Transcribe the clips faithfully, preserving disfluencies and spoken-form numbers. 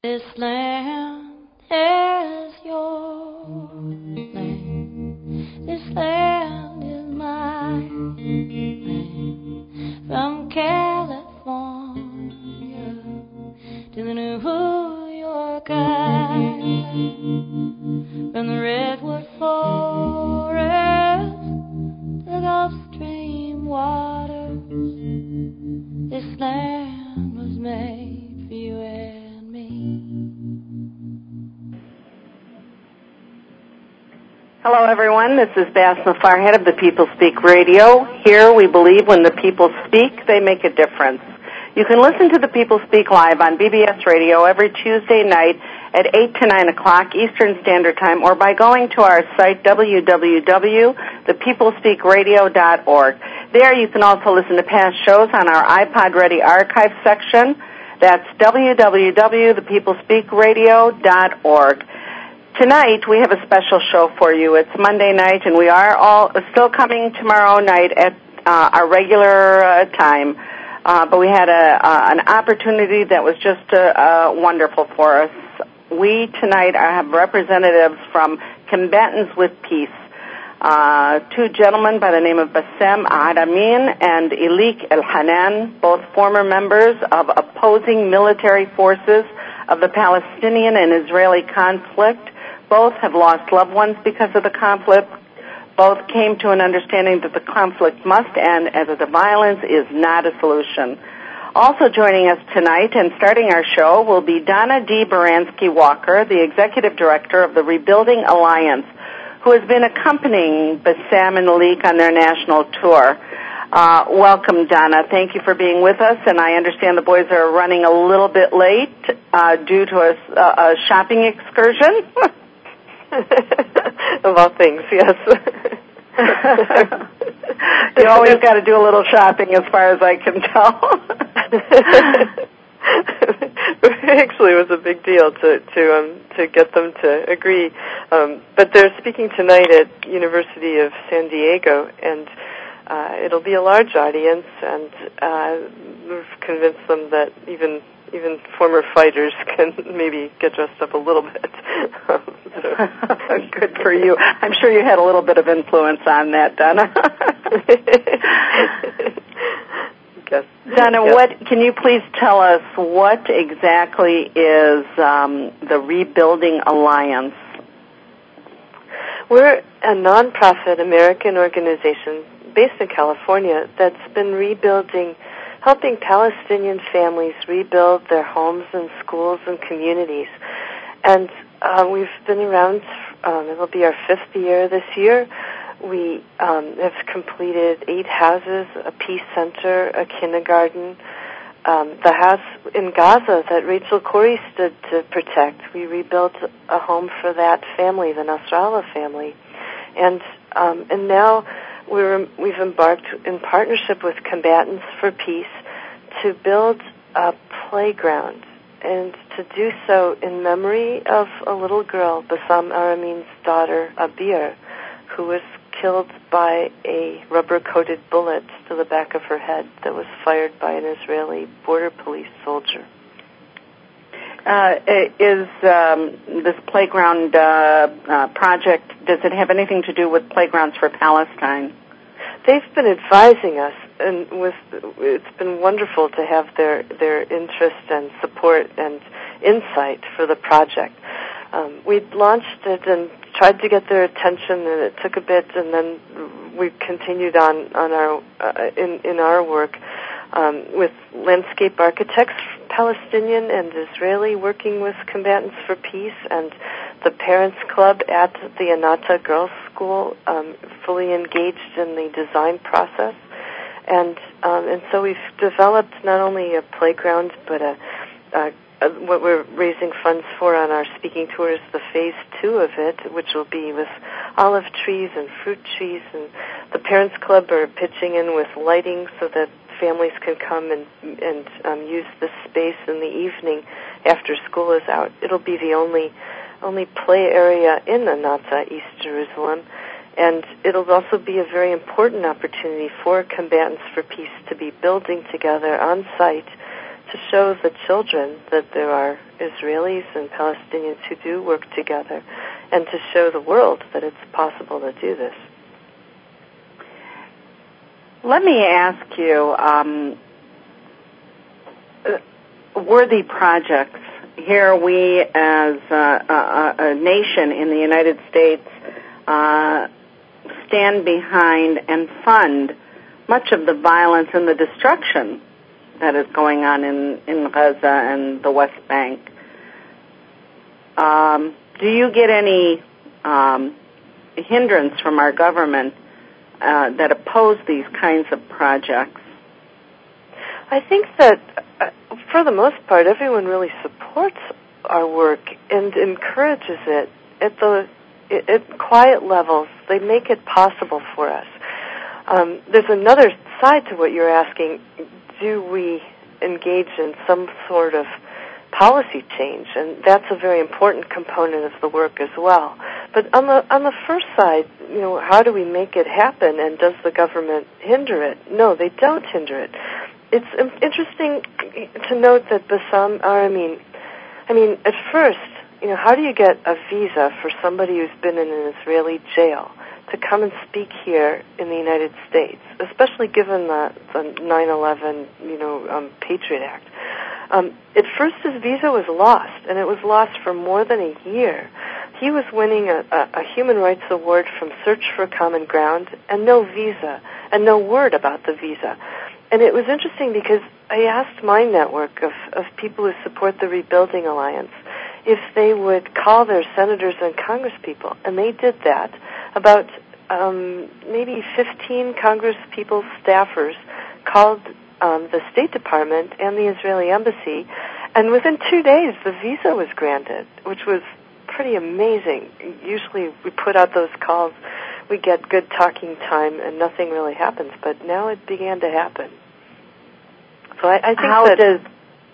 This land is your land. This land is my land. From California to the New York Island, from the redwood forest to the Gulf Stream waters, this land was made for you and me. Hello, everyone. This is Basma Farhead of the People Speak Radio. Here we believe when the people speak, they make a difference. You can listen to the People Speak live on B B S Radio every Tuesday night at eight to nine o'clock Eastern Standard Time, or by going to our site, w w w dot the people speak radio dot org. There you can also listen to past shows on our iPod Ready archive section. That's w w w dot the people speak radio dot org. Tonight, we have a special show for you. It's Monday night, and we are all still coming tomorrow night at uh, our regular uh, time. Uh, but we had a, uh, an opportunity that was just uh, uh, wonderful for us. We tonight have representatives from Combatants with Peace, uh, two gentlemen by the name of Bassem Adamin and Ilik El-Hanan, both former members of opposing military forces of the Palestinian and Israeli conflict. Both have lost loved ones because of the conflict. Both came to an understanding that the conflict must end, as the violence is not a solution. Also joining us tonight and starting our show will be Donna D. Baranski-Walker, the Executive Director of the Rebuilding Alliance, who has been accompanying Bassem and Ilik on their national tour. Uh, welcome, Donna. Thank you for being with us, and I understand the boys are running a little bit late uh, due to a, a shopping excursion. Of all things, yes. You always got to do a little shopping, as far as I can tell. Actually, it was a big deal to to um, to get them to agree. Um, but they're speaking tonight at University of San Diego, and uh, it'll be a large audience. And uh, we've convinced them that even. Even former fighters can maybe get dressed up a little bit. Good for you. I'm sure you had a little bit of influence on that, Donna. Yes. Donna, yes. what can you please tell us what exactly is um, the Rebuilding Alliance? We're a nonprofit American organization based in California that's been rebuilding helping Palestinian families rebuild their homes and schools and communities. And uh, we've been around, um, it'll be our fifth year this year. We um, have completed eight houses, a peace center, a kindergarten, um, the house in Gaza that Rachel Corrie stood to protect. We rebuilt a home for that family, the Nasrallah family. And, um, and now We're, we've embarked in partnership with Combatants for Peace to build a playground, and to do so in memory of a little girl, Bassem Aramin's daughter, Abir, who was killed by a rubber-coated bullet to the back of her head that was fired by an Israeli border police soldier. Uh, is um, this playground uh, uh, project, does it have anything to do with Playgrounds for Palestine? They've been advising us, and with, it's been wonderful to have their, their interest and support and insight for the project. Um, we launched it and tried to get their attention, and it took a bit, and then we continued on, on our uh, in, in our work um, with landscape architects, Palestinian and Israeli, working with Combatants for Peace, and the Parents Club at the Anata Girls School, um, fully engaged in the design process. And um, and so we've developed not only a playground, but a, a, a what we're raising funds for on our speaking tour is the phase two of it, which will be with olive trees and fruit trees. And the Parents Club are pitching in with lighting so that families can come and and um, use this space in the evening after school is out. It'll be the only only play area in Anata, East Jerusalem, and it'll also be a very important opportunity for Combatants for Peace to be building together on site to show the children that there are Israelis and Palestinians who do work together, and to show the world that it's possible to do this. Let me ask you, um, worthy projects. Here we, as a, a, a nation in the United States, uh, stand behind and fund much of the violence and the destruction that is going on in, in Gaza and the West Bank. Um, do you get any um, hindrance from our government uh, that oppose these kinds of projects? I think that, uh, for the most part, everyone really supports our work and encourages it at the at quiet levels. They make it possible for us. Um, there's another side to what you're asking. Do we engage in some sort of policy change? And that's a very important component of the work as well. But on the on the first side, you know, how do we make it happen, and does the government hinder it? No, they don't hinder it. It's interesting to note that Bassam Aramin, I mean, at first, you know, how do you get a visa for somebody who's been in an Israeli jail to come and speak here in the United States, especially given the, the nine eleven, you know, um, Patriot Act? Um, at first, his visa was lost, and it was lost for more than a year. He was winning a, a, a human rights award from Search for Common Ground, and no visa, and no word about the visa. And it was interesting because I asked my network of, of people who support the Rebuilding Alliance if they would call their senators and congresspeople, and they did that. About um, maybe fifteen congresspeople staffers called um, the State Department and the Israeli Embassy, and within two days the visa was granted, which was pretty amazing. Usually we put out those calls, we get good talking time, and nothing really happens, but now it began to happen. So I, I think How that... does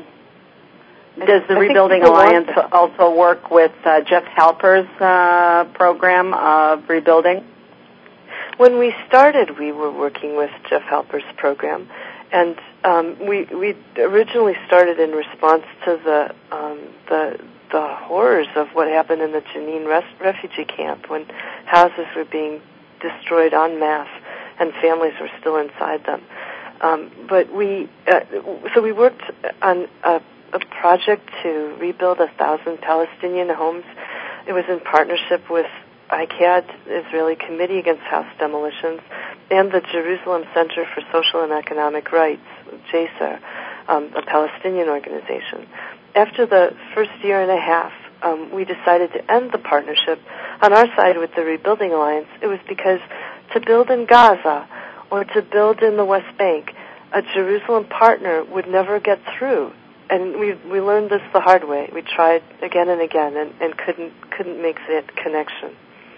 Does the I Rebuilding Alliance also work with uh, Jeff Halper's uh, program of rebuilding? When we started, we were working with Jeff Halper's program, and um, we we originally started in response to the um, the the horrors of what happened in the Jenin res- refugee camp when houses were being destroyed en masse and families were still inside them. Um, but we uh, so we worked on a a project to rebuild a thousand Palestinian homes. It was in partnership with I C A D, Israeli Committee Against House Demolitions, and the Jerusalem Center for Social and Economic Rights, J S A R, um, a Palestinian organization. After the first year and a half, um, we decided to end the partnership on our side with the Rebuilding Alliance. It was because to build in Gaza or to build in the West Bank, a Jerusalem partner would never get through. And we we learned this the hard way. We tried again and again and, and couldn't couldn't make that connection.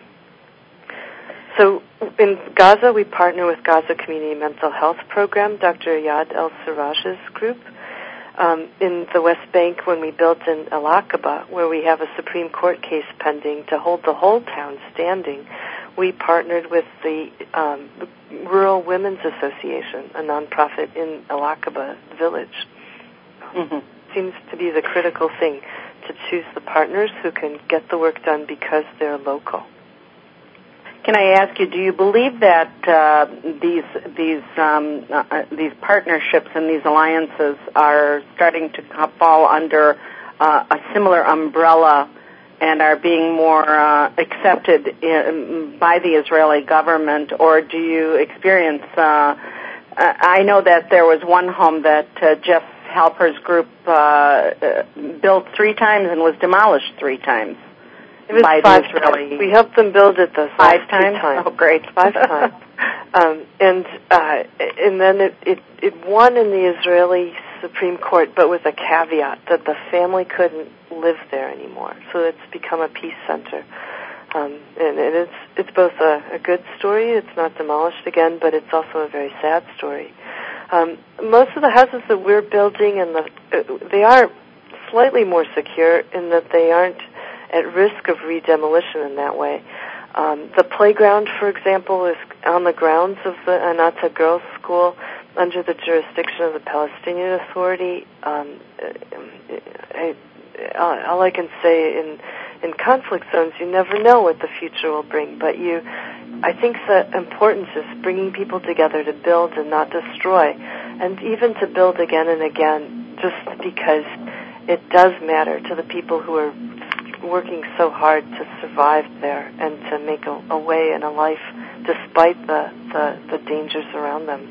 So in Gaza, we partner with Gaza Community Mental Health Program, Doctor Ayad El-Siraj's group. Um, in the West Bank, when we built in El Aqaba, where we have a Supreme Court case pending to hold the whole town standing, we partnered with the um, Rural Women's Association, a nonprofit in El Aqaba village. Mm-hmm. Seems to be the critical thing, to choose the partners who can get the work done because they're local. Can I ask you, do you believe that uh, these these um, uh, these partnerships and these alliances are starting to fall under uh, a similar umbrella and are being more uh, accepted in, by the Israeli government, or do you experience? Uh, I know that there was one home that uh, Jeff Halper's group uh, uh, built three times and was demolished three times. It was by five the Israeli. times. We helped them build it the five times. times. Oh, great! Five times. Um, and uh, and then it, it it won in the Israeli Supreme Court, but with a caveat that the family couldn't live there anymore. So it's become a peace center. Um, and, and it's it's both a, a good story. It's not demolished again, but it's also a very sad story. Um, most of the houses that we're building, and the uh, they are slightly more secure in that they aren't at risk of re-demolition in that way. Um, the playground, for example, is on the grounds of the Anata Girls' School, under the jurisdiction of the Palestinian Authority. Um, I, all I can say in in conflict zones, you never know what the future will bring, but you, I think the importance is bringing people together to build and not destroy, and even to build again and again, just because it does matter to the people who are working so hard to survive there and to make a, a way and a life despite the, the, the dangers around them.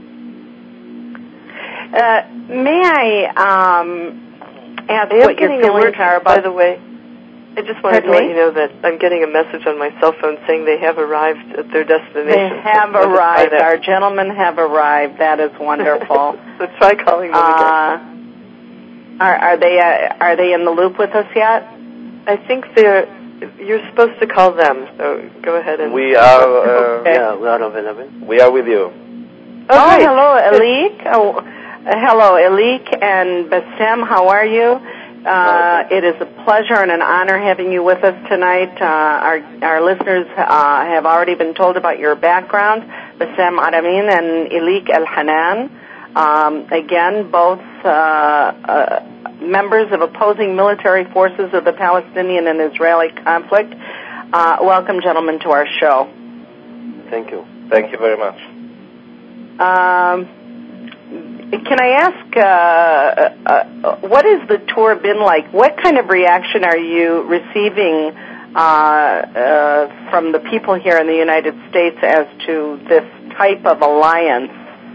Uh, may I um, ask I what your feelings are about... By the way, I just wanted to let you know that I'm getting a message on my cell phone saying they have arrived at their destination. They have so arrived. Our gentlemen have arrived. That is wonderful. So try calling them uh, again. Are, are they uh, are they in the loop with us yet? I think they're. You're supposed to call them. So go ahead and. We are. Uh, okay. Yeah, we are available. We are with you. Oh, oh hello, Elik. Oh, uh, hello, Elik and Bassem. How are you? Uh, it is a pleasure and an honor having you with us tonight. Uh, our our listeners uh, have already been told about your background, Bassem Aramin and Elik El-Hanan. Um, again, both uh, uh, members of opposing military forces of the Palestinian and Israeli conflict. Uh, welcome, gentlemen, to our show. Thank you. Thank you very much. Um, Can I ask, uh, uh, what has the tour been like? What kind of reaction are you receiving uh, uh, from the people here in the United States as to this type of alliance?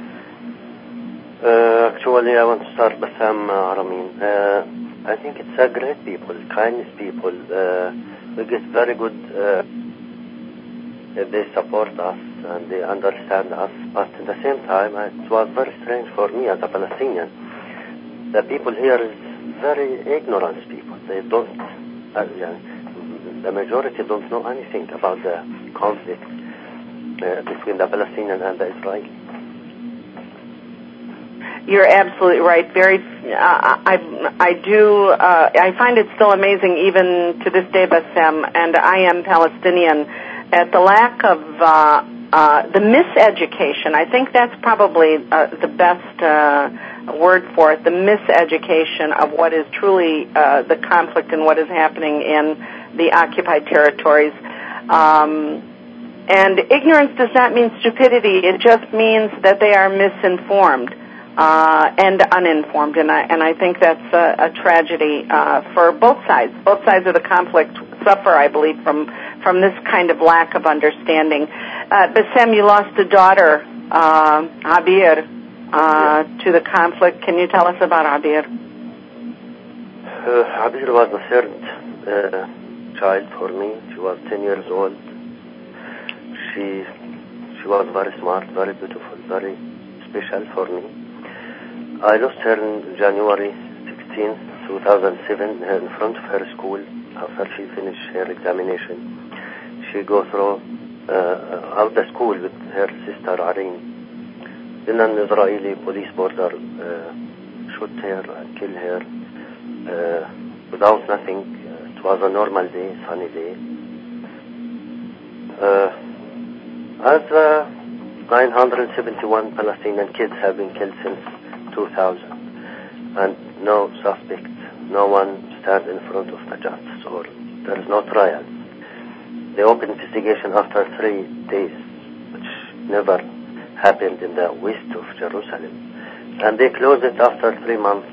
Uh, actually, I want to start with Bassem Aramin. Uh, I think it's a great people, kindness people. Uh, we get very good. Uh, they support us and they understand us, but at the same time, it was very strange for me as a Palestinian. The people here is very ignorant people. They don't, uh, the majority don't know anything about the conflict uh, between the Palestinian and the Israeli. You're absolutely right. Very, uh, I, I do. Uh, I find it still amazing, even to this day, Bassem, and I am Palestinian, at the lack of uh, uh, the miseducation. I think that's probably uh, the best uh, word for it. The miseducation of what is truly uh, the conflict and what is happening in the occupied territories. Um, and ignorance does not mean stupidity. It just means that they are misinformed. Uh, and uninformed, and I, and I think that's a, a tragedy uh, for both sides. Both sides of the conflict suffer, I believe, from from this kind of lack of understanding. Uh, Bassem, you lost a daughter, uh, Abir, uh, to the conflict. Can you tell us about Abir? Uh, Abir was the third uh, child for me. She was ten years old. She she was very smart, very beautiful, very special for me. I lost her in January sixteenth, two thousand seven, in front of her school after she finished her examination. She go through uh, out the school with her sister Arin. Then an Israeli police border uh, shoot her and kill her uh, without nothing. It was a normal day, sunny day. Uh, as uh, nine hundred seventy-one Palestinian kids have been killed since two thousand, and no suspect, no one stands in front of the justice, or there is no trial. They opened investigation after three days, which never happened in the west of Jerusalem, and they closed it after three months.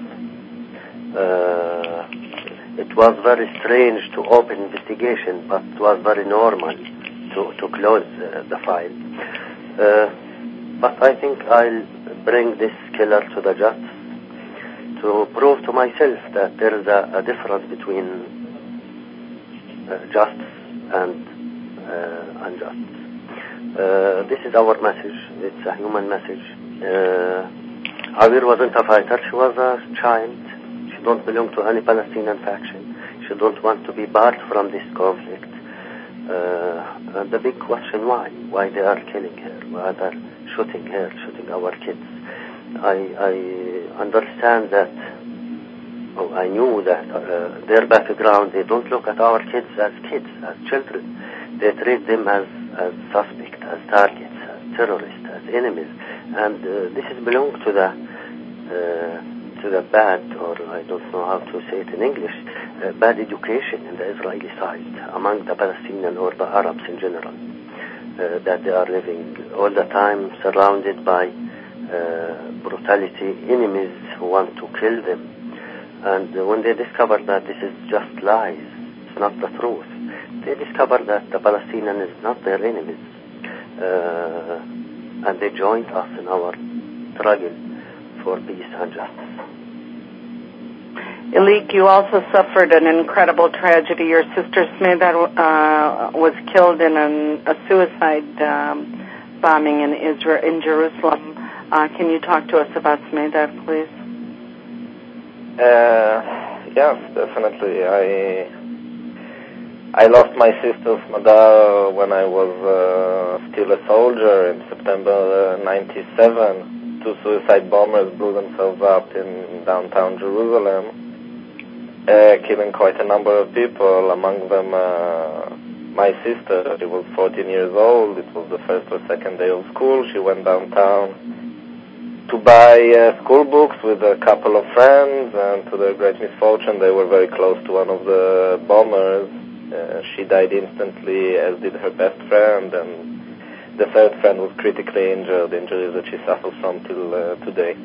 Uh, it was very strange to open investigation, but it was very normal to, to close uh, the file. Uh, but I think I'll bring this killer to the justice to prove to myself that there is a, a difference between uh, justice and uh, injustice. Uh, this is our message. It's a human message. Uh, Abir wasn't a fighter. She was a child. She don't belong to any Palestinian faction. She don't want to be part from this conflict. Uh, and the big question, why? Why they are killing her? Why they are shooting her, shooting our kids? I, I understand that, oh, I knew that uh, their background, they don't look at our kids as kids, as children. They treat them as, as suspects, as targets, as terrorists, as enemies. And uh, this is belong to the uh, to the bad, or I don't know how to say it in English, uh, bad education in the Israeli side among the Palestinian or the Arabs in general, uh, that they are living all the time surrounded by uh, brutality, enemies who want to kill them. And uh, when they discover that this is just lies, it's not the truth, they discover that the Palestinian is not their enemies. Uh, and they joined us in our struggle for peace and justice. Ilik, you also suffered an incredible tragedy. Your sister Smeda uh, was killed in an, a suicide um, bombing in Israel, in Jerusalem. Uh, can you talk to us about Smeda, please? Uh, yes, definitely. I I lost my sister Smeda when I was uh, still a soldier in September ninety-seven. Two suicide bombers blew themselves up in downtown Jerusalem, uh, killing quite a number of people, among them uh, my sister. She was fourteen years old. It was the first or second day of school. She went downtown to buy uh, school books with a couple of friends, and to their great misfortune, they were very close to one of the bombers. Uh, she died instantly, as did her best friend, and the third friend was critically injured, injuries that she suffers from till uh, today.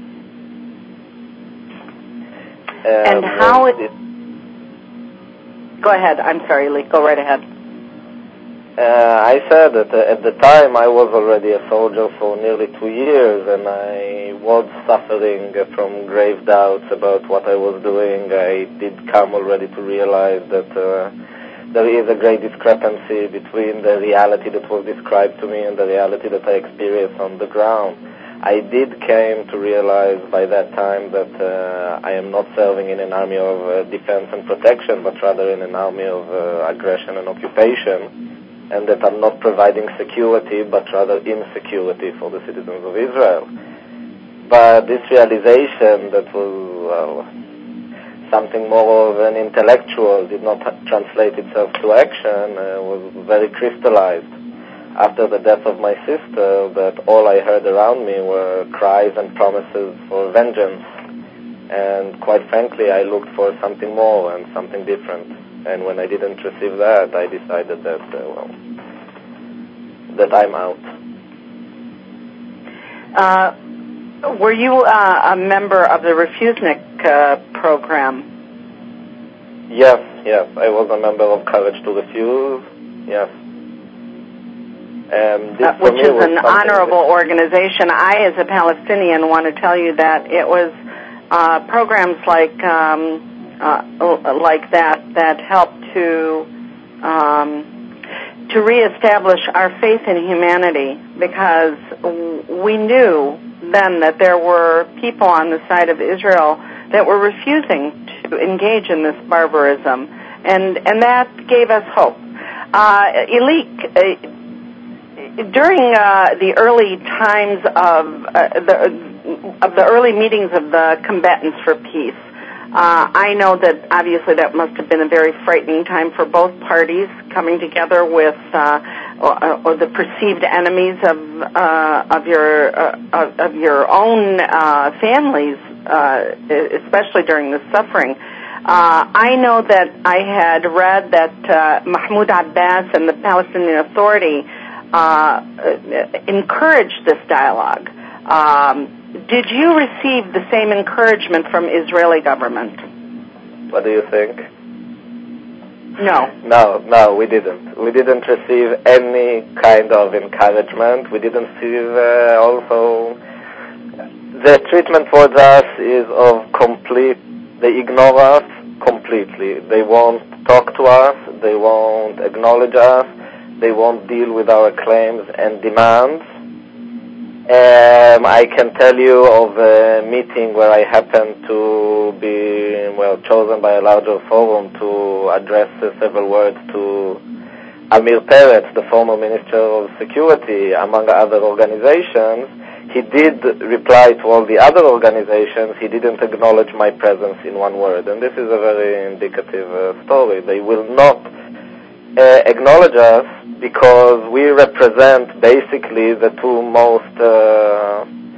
Um, and how it... it... Go ahead. I'm sorry, Lee. Go right ahead. Uh, I said that uh, at the time I was already a soldier for nearly two years, and I was suffering uh, from grave doubts about what I was doing. I did come already to realize that uh, there is a great discrepancy between the reality that was described to me and the reality that I experienced on the ground. I did came to realize by that time that uh, I am not serving in an army of uh, defense and protection, but rather in an army of uh, aggression and occupation, and that I'm not providing security, but rather insecurity for the citizens of Israel. But this realization that was, well, something more of an intellectual, did not translate itself to action, uh, was very crystallized after the death of my sister, that all I heard around me were cries and promises for vengeance. And quite frankly, I looked for something more and something different. And when I didn't receive that, I decided that, uh, well, that I'm out. Uh, were you uh, a member of the Refusnik uh, program? Yes, yes. I was a member of Courage to Refuse, yes. Um, this uh, which for me is was an honorable that... organization. I, as a Palestinian, want to tell you that it was uh, programs like... Um, Uh, like that that helped to um, to reestablish our faith in humanity, because we knew then that there were people on the side of Israel that were refusing to engage in this barbarism, and and that gave us hope. Uh, Ilik, uh, during uh, the early times of uh, the of the early meetings of the combatants for peace, Uh, I know that obviously that must have been a very frightening time for both parties, coming together with uh, or, or the perceived enemies of uh, of your uh, of, of your own uh, families, uh, especially during the suffering. Uh, I know that I had read that uh, Mahmoud Abbas and the Palestinian Authority uh, encouraged this dialogue. Um, Did you receive the same encouragement from Israeli government? What do you think? No. No, no, we didn't. We didn't receive any kind of encouragement. We didn't receive uh, also... The treatment towards us is of complete... They ignore us completely. They won't talk to us. They won't acknowledge us. They won't deal with our claims and demands. Um, I can tell you of a meeting where I happened to be, well, chosen by a larger forum to address uh, several words to Amir Peretz, the former Minister of Security, among other organizations. He did reply to all the other organizations. He didn't acknowledge my presence in one word. And this is a very indicative uh, story. They will not uh, acknowledge us because we represent basically the two most uh,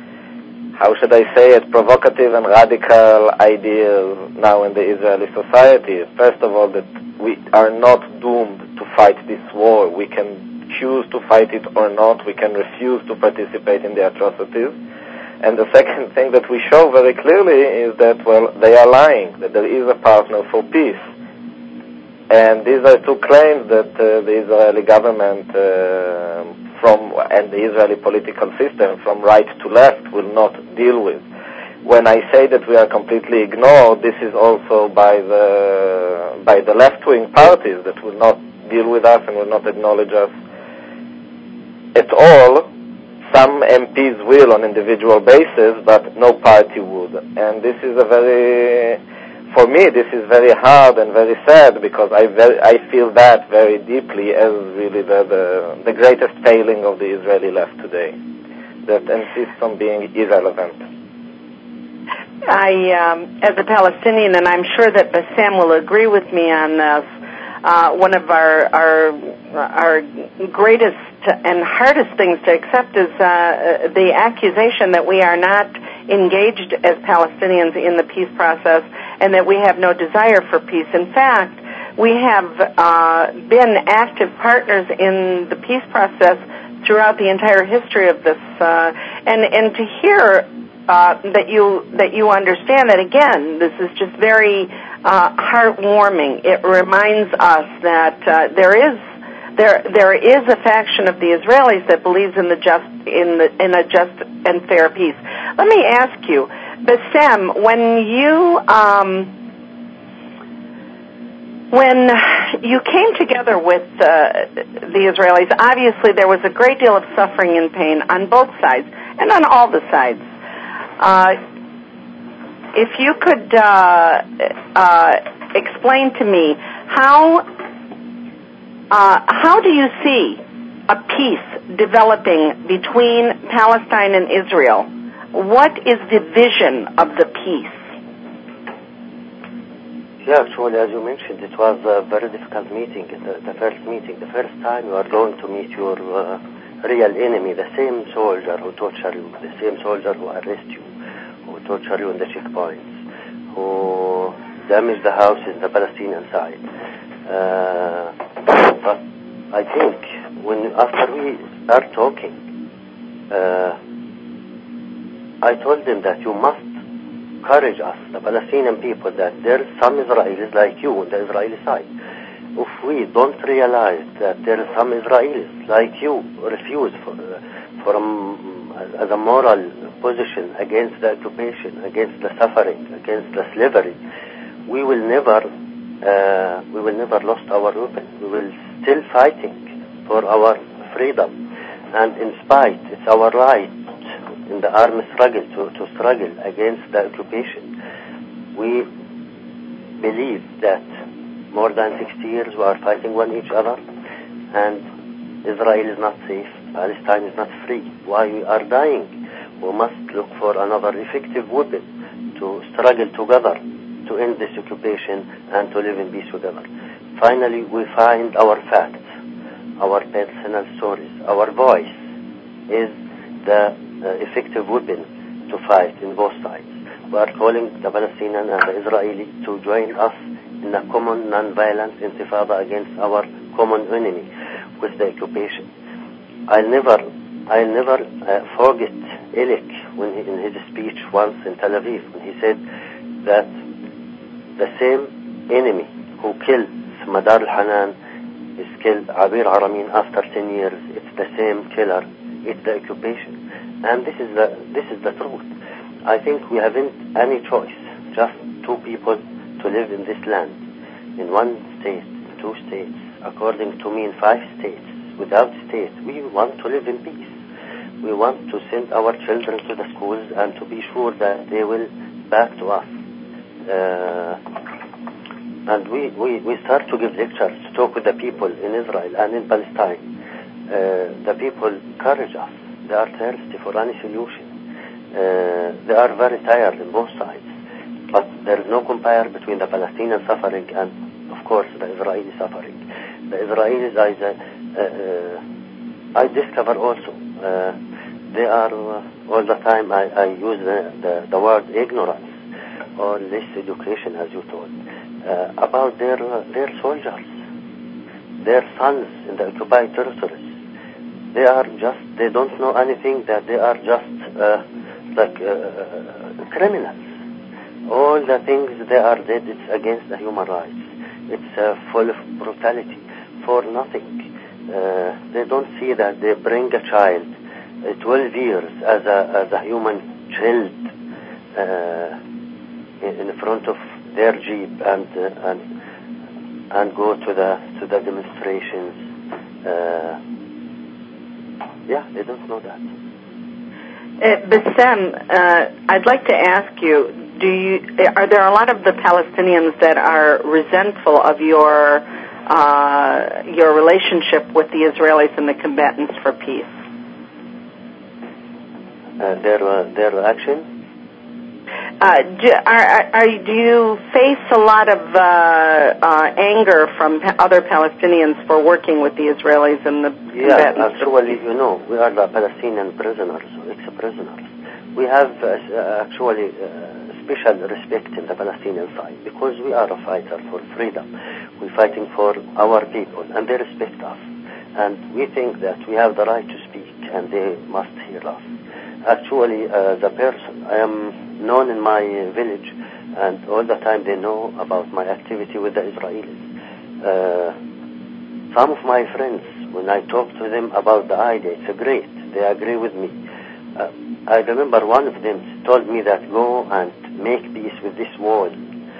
how should I say it, provocative and radical ideas now in the Israeli society. First of all, that we are not doomed to fight this war. We can choose to fight it or not. We can refuse to participate in the atrocities. And the second thing that we show very clearly is that, well, they are lying, that there is a partner for peace. And these are two claims that uh, the Israeli government uh, from and the Israeli political system from right to left will not deal with. When I say that we are completely ignored, this is also by the by the left-wing parties that will not deal with us and will not acknowledge us at all. Some M Ps will on individual basis, but no party would. And this is a very, for me, this is very hard and very sad because I very, I feel that very deeply as really the, the, the greatest failing of the Israeli left today, that insists on being irrelevant. I, um, as a Palestinian, and I'm sure that Bassem will agree with me on this, uh, one of our, our, our greatest and hardest things to accept is uh, the accusation that we are not engaged as Palestinians in the peace process and that we have no desire for peace. In fact, we have uh, been active partners in the peace process throughout the entire history of this. Uh, and, and to hear uh, that you that you understand that, again, this is just very uh, heartwarming. It reminds us that uh, there is There, there is a faction of the Israelis that believes in the just, in the, in a just and fair peace. Let me ask you, Bassem, when you, um, when you came together with uh, the Israelis, obviously there was a great deal of suffering and pain on both sides and on all the sides. Uh, if you could uh, uh, explain to me how. Uh, how do you see a peace developing between Palestine and Israel? What is the vision of the peace? Yeah, actually, as you mentioned, it was a very difficult meeting, the, the first meeting. The first time you are going to meet your uh, real enemy, the same soldier who torture you, the same soldier who arrest you, who torture you in the checkpoints, who damage the houses, the Palestinian side. Uh, but I think when after we start talking, uh, I told them that you must encourage us, the Palestinian people, that there are some Israelis like you on the Israeli side. If we don't realize that there are some Israelis like you refuse for, uh, from uh, as a moral position against the occupation, against the suffering, against the slavery, we will never. Uh, we will never lost our weapon. We will still fighting for our freedom. And in spite, it's our right in the armed struggle to, to struggle against the occupation. We believe that more than sixty years we are fighting one each other and Israel is not safe, Palestine is not free. Why we are dying? We must look for another effective weapon to struggle together to end this occupation and to live in peace together. Finally, we find our facts, our personal stories. Our voice is the uh, effective weapon to fight in both sides. We are calling the Palestinian and the Israeli to join us in a common non-violent intifada against our common enemy, with the occupation. I'll never, I'll never uh, forget Elik when he, in his speech once in Tel Aviv, when he said that the same enemy who killed Madar al-Hanan is killed Abir Haramin after ten years. It's the same killer. It's the occupation. And this is the, this is the truth. I think we haven't any choice. Just two people to live in this land. In one state, two states, according to me in five states. Without states, we want to live in peace. We want to send our children to the schools and to be sure that they will back to us. Uh, and we, we, we start to give lectures, to talk with the people in Israel and in Palestine. Uh, the people encourage us. They are thirsty for any solution. Uh, they are very tired on both sides. But there is no compare between the Palestinian suffering and, of course, the Israeli suffering. The Israelis, I, uh, uh, I discover also uh, they are uh, all the time, I, I use the, the, the word ignorance or less education, as you told, uh, about their, uh, their soldiers, their sons in the occupied territories. They are just, they don't know anything, that they are just uh, like uh, criminals. All the things they are did, it's against the human rights. It's uh, full of brutality for nothing. Uh, they don't see that they bring a child uh, twelve years as a, as a human child uh, in, in front of their jeep and uh, and and go to the to the demonstrations. Uh, Yeah, they don't know that. Uh, Bassem, uh, I'd like to ask you, do you, are there a lot of the Palestinians that are resentful of your uh, your relationship with the Israelis and the combatants for peace? Uh, their, uh, their action? Uh, do, are, are, do you face a lot of uh, uh, anger from pa- other Palestinians for working with the Israelis and the Yeah, combatants? actually, you know, we are the Palestinian prisoners, ex-prisoners. We have uh, actually uh, special respect in the Palestinian side because we are a fighter for freedom. We're fighting for our people, and they respect us. And we think that we have the right to speak, and they must hear us. Actually, uh, the person, I am known in my village, and all the time they know about my activity with the Israelis. Uh, some of my friends, when I talk to them about the idea, it's great, they agree with me. Uh, I remember one of them told me that go and make peace with this wall.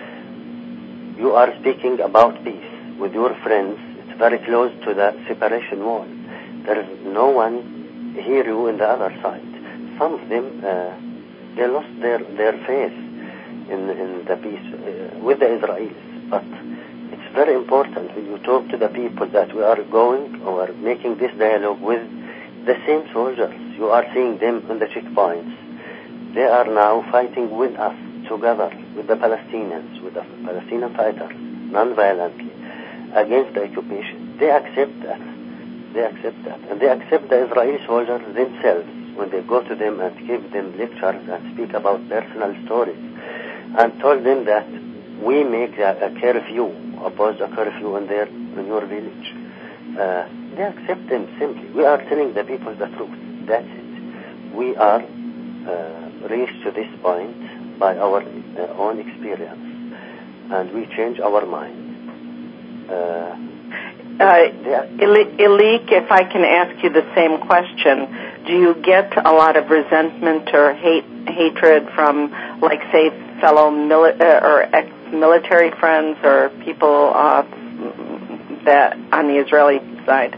You are speaking about peace with your friends, it's very close to the separation wall. There is no one hear you in the other side. Some of them, uh, they lost their, their faith in, in the peace uh, with the Israelis. But it's very important when you talk to the people that we are going or making this dialogue with the same soldiers. You are seeing them on the checkpoints. They are now fighting with us together, with the Palestinians, with the Palestinian fighters, non-violently, against the occupation. They accept that. They accept that. And they accept the Israeli soldiers themselves when they go to them and give them lectures and speak about personal stories and told them that we make a, a curfew, oppose a curfew in, their, in your village. Uh, they accept them simply. We are telling the people the truth. That's it. We are uh, reached to this point by our uh, own experience, and we change our mind. Uh, Uh, Ilik, if I can ask you the same question, do you get a lot of resentment or hate hatred from, like, say, fellow mili- uh, or ex-military friends or people uh, that on the Israeli side?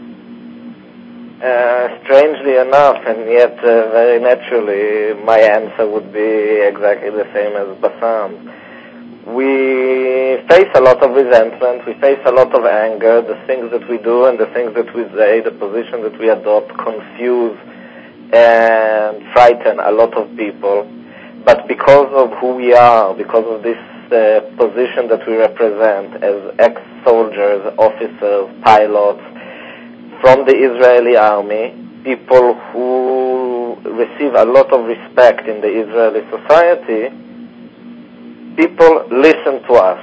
Uh, strangely enough, and yet uh, very naturally, my answer would be exactly the same as Bassam. We face a lot of resentment, we face a lot of anger. The things that we do and the things that we say, the position that we adopt confuse and frighten a lot of people. But because of who we are, because of this uh, position that we represent as ex-soldiers, officers, pilots from the Israeli army, people who receive a lot of respect in the Israeli society, people listen to us,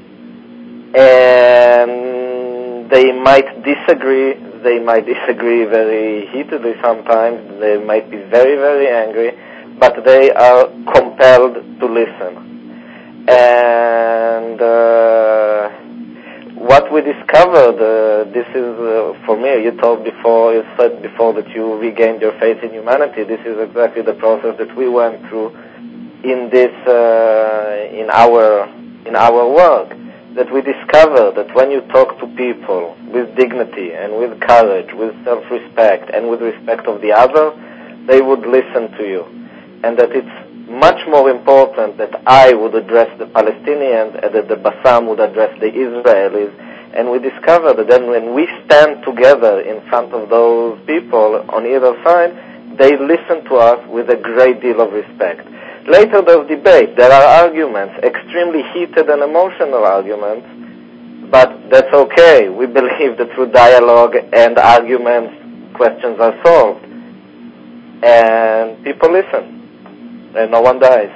and they might disagree, they might disagree very heatedly sometimes, they might be very, very angry, but they are compelled to listen. And uh, what we discovered, uh, this is, uh, for me, you told before, you said before that you regained your faith in humanity. This is exactly the process that we went through in this, uh, in our, in our work, that we discover that when you talk to people with dignity and with courage, with self-respect and with respect of the other, they would listen to you. And that it's much more important that I would address the Palestinians and that the Bassam would address the Israelis. And we discover that then when we stand together in front of those people on either side, they listen to us with a great deal of respect. Later there's debate. There are arguments, extremely heated and emotional arguments, but that's okay. We believe that through dialogue and arguments, questions are solved. and people listen, and no one dies.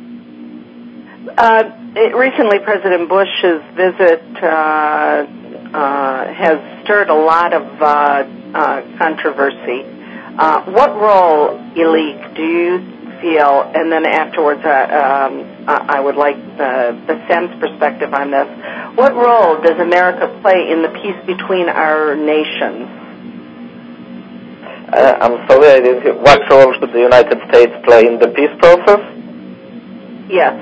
Uh, it, recently, President Bush's visit uh, uh, has stirred a lot of uh, uh, controversy. Uh, what role, Elik, do you feel, and then afterwards uh, um, I would like the, the Sam's perspective on this, what role does America play in the peace between our nations? Uh, I'm sorry, I didn't hear. What role should the United States play in the peace process? Yes.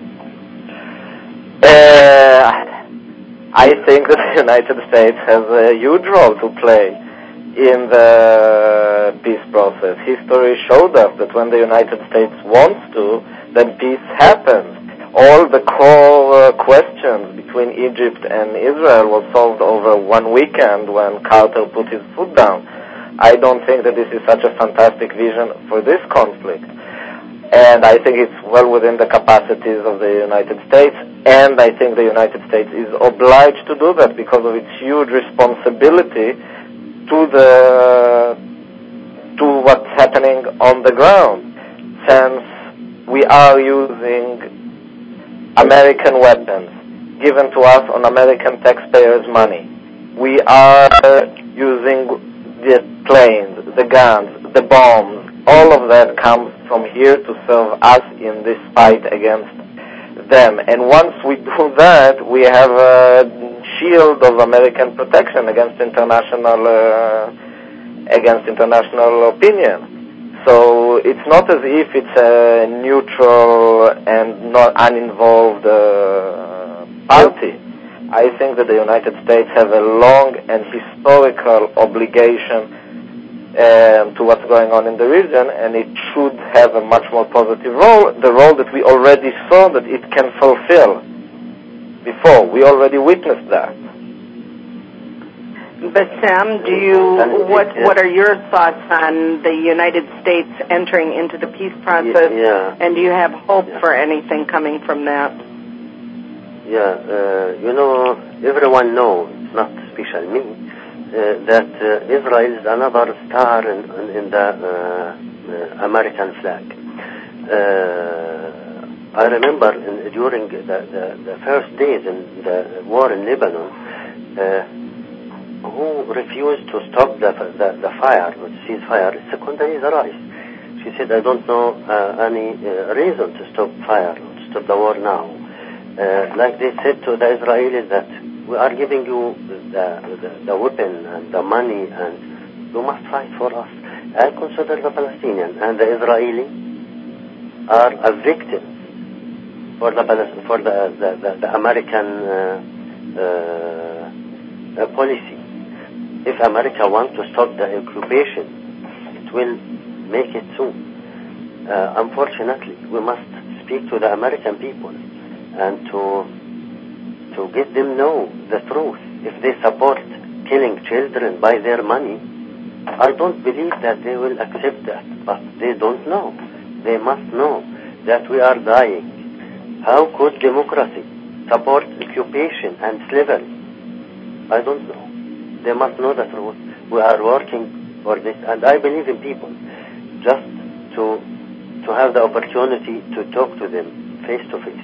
Uh, I think that the United States has a huge role to play in the peace process. History showed us that when the United States wants to, then peace happens. All the core uh, questions between Egypt and Israel was solved over one weekend when Carter put his foot down. I don't think that this is such a fantastic vision for this conflict. And I think it's well within the capacities of the United States, and I think the United States is obliged to do that because of its huge responsibility to the to what's happening on the ground, since we are using American weapons given to us on American taxpayers' money. We are using the planes, the guns, the bombs. All of that comes from here to serve us in this fight against them. And once we do that, we have a shield of American protection against international uh, against international opinion. So it's not as if it's a neutral and not uninvolved uh, party. I think that the United States have a long and historical obligation um, to what's going on in the region, and it should have a much more positive role, the role that we already saw that it can fulfill before. We already witnessed that. But Sam, do you what what are your thoughts on the United States entering into the peace process? Yeah. And do you have hope Yeah. for anything coming from that? Yeah, uh, you know, everyone knows, not especially me, uh, that uh, Israel is another star in, in, in the uh, uh, American flag. Uh, I remember in, during the, the, the first days in the war in Lebanon, uh, who refused to stop the the, the fire, the ceasefire, Condoleezza Rice. She said, I don't know uh, any uh, reason to stop fire, to stop the war now. Uh, like they said to the Israelis that we are giving you the, the, the weapon and the money and you must fight for us. I consider the Palestinians and the Israeli are a victim for the for the, the, the, the American uh, uh, uh, policy. If America wants to stop the occupation, it will make it soon. Uh, unfortunately, we must speak to the American people and to to get them know the truth. If they support killing children by their money, I don't believe that they will accept that. But they don't know. They must know that we are dying. How could democracy support occupation and slavery? I don't know. They must know the truth. We are working for this, and I believe in people. Just to to have the opportunity to talk to them face to face.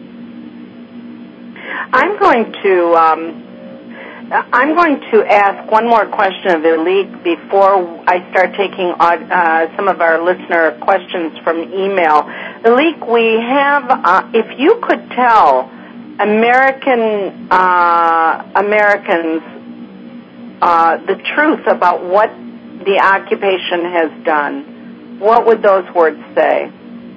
I'm going to um, I'm going to ask one more question of Elik before I start taking uh, some of our listener questions from email. Elik, we have uh, if you could tell American uh, Americans uh, the truth about what the occupation has done, what would those words say?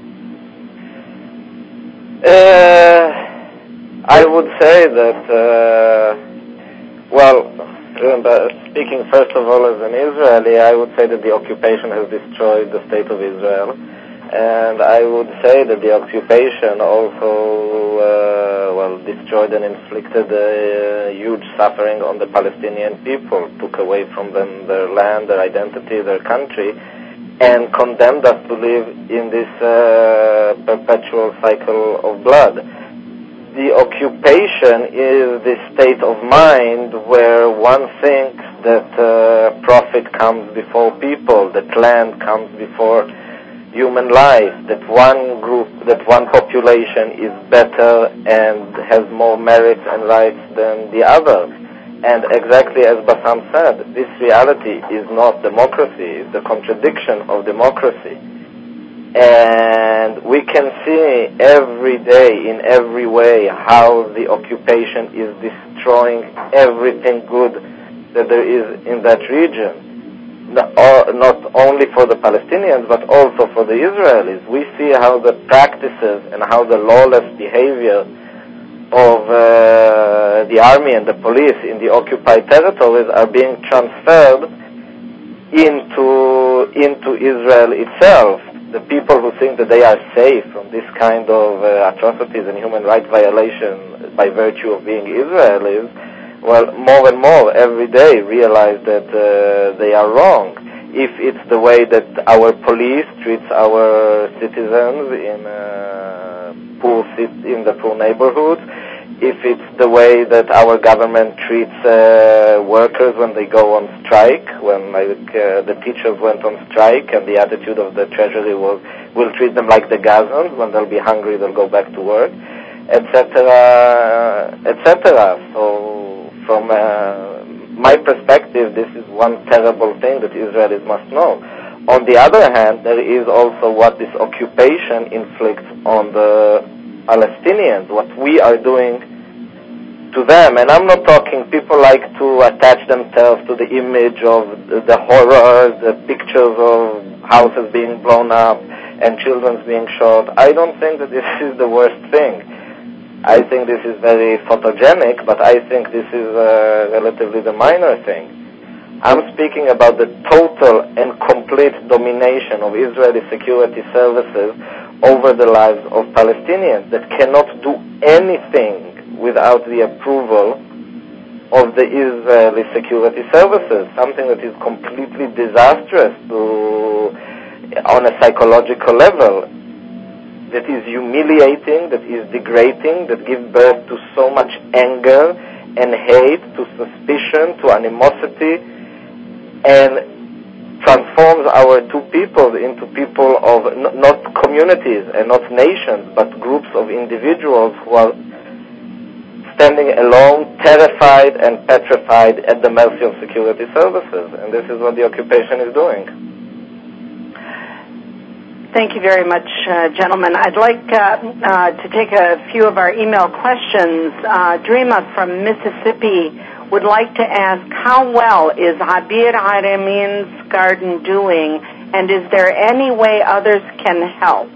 Uh, I would say that, uh, well, remember, speaking first of all as an Israeli, I would say that the occupation has destroyed the state of Israel. And I would say that the occupation also, uh, well, destroyed and inflicted uh, huge suffering on the Palestinian people, took away from them their land, their identity, their country, and condemned us to live in this uh, perpetual cycle of blood. The occupation is this state of mind where one thinks that uh, profit comes before people, that land comes before human life, that one group, that one population is better and has more merits and rights than the other. And exactly as Bassam said, this reality is not democracy, it's the contradiction of democracy. And we can see every day, in every way, how the occupation is destroying everything good that there is in that region. Not only for the Palestinians, but also for the Israelis. We see how the practices and how the lawless behavior of uh, the army and the police in the occupied territories are being transferred into, into Israel itself. The people who think that they are safe from this kind of uh, atrocities and human rights violations by virtue of being Israelis, well, more and more every day realize that uh, they are wrong. If it's the way that our police treats our citizens in uh, poor in the poor neighborhoods, if it's the way that our government treats uh, workers when they go on strike, when like uh, the teachers went on strike, and the attitude of the Treasury was, we'll treat them like the Gazans. When they'll be hungry, they'll go back to work, et cetera, et cetera. So. From uh, my perspective, this is one terrible thing that Israelis must know. On the other hand, there is also what this occupation inflicts on the Palestinians, what we are doing to them. And I'm not talking, people like to attach themselves to the image of the horrors, the pictures of houses being blown up and children being shot. I don't think that this is the worst thing. I think this is very photogenic, but I think this is uh, relatively the minor thing. I'm speaking about the total and complete domination of Israeli security services over the lives of Palestinians that cannot do anything without the approval of the Israeli security services, something that is completely disastrous to, on a psychological level, that is humiliating, that is degrading, that gives birth to so much anger and hate, to suspicion, to animosity, and transforms our two peoples into people of n- not communities and not nations, but groups of individuals who are standing alone, terrified and petrified at the mercy of security services. And this is what the occupation is doing. Thank you very much, uh, gentlemen. I'd like uh, uh, to take a few of our email questions. Uh, Dreama from Mississippi would like to ask, how well is Abir Haramin's garden doing, and is there any way others can help?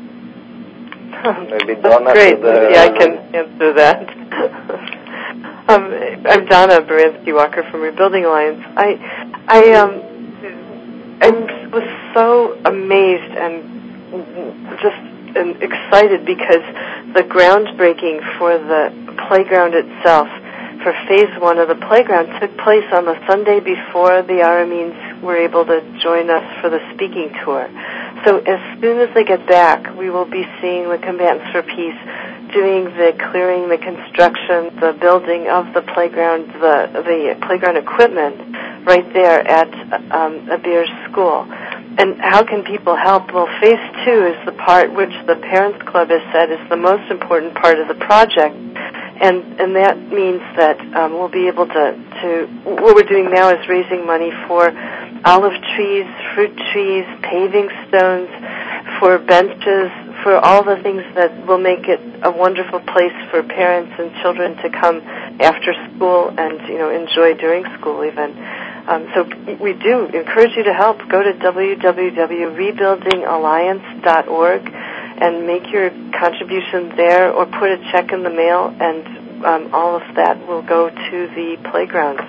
Maybe Donna. Great. The, yeah, I can answer that. um, I'm Donna Baranski-Walker from Rebuilding Alliance. I, I, um, I was so amazed and just and excited because the groundbreaking for the playground itself, for phase one of the playground, took place on the Sunday before the Arameans were able to join us for the speaking tour. So as soon as they get back, we will be seeing the Combatants for Peace doing the clearing, the construction, the building of the playground, the the playground equipment right there at um, Abir's school. And how can people help? Well, phase two is the part which the Parents Club has said is the most important part of the project. And and that means that um, we'll be able to, to, what we're doing now is raising money for olive trees, fruit trees, paving stones, for benches, for all the things that will make it a wonderful place for parents and children to come after school and, you know, enjoy during school even. Um, so we do encourage you to help. Go to w w w dot rebuilding alliance dot org and make your contribution there, or put a check in the mail, and um, all of that will go to the playground.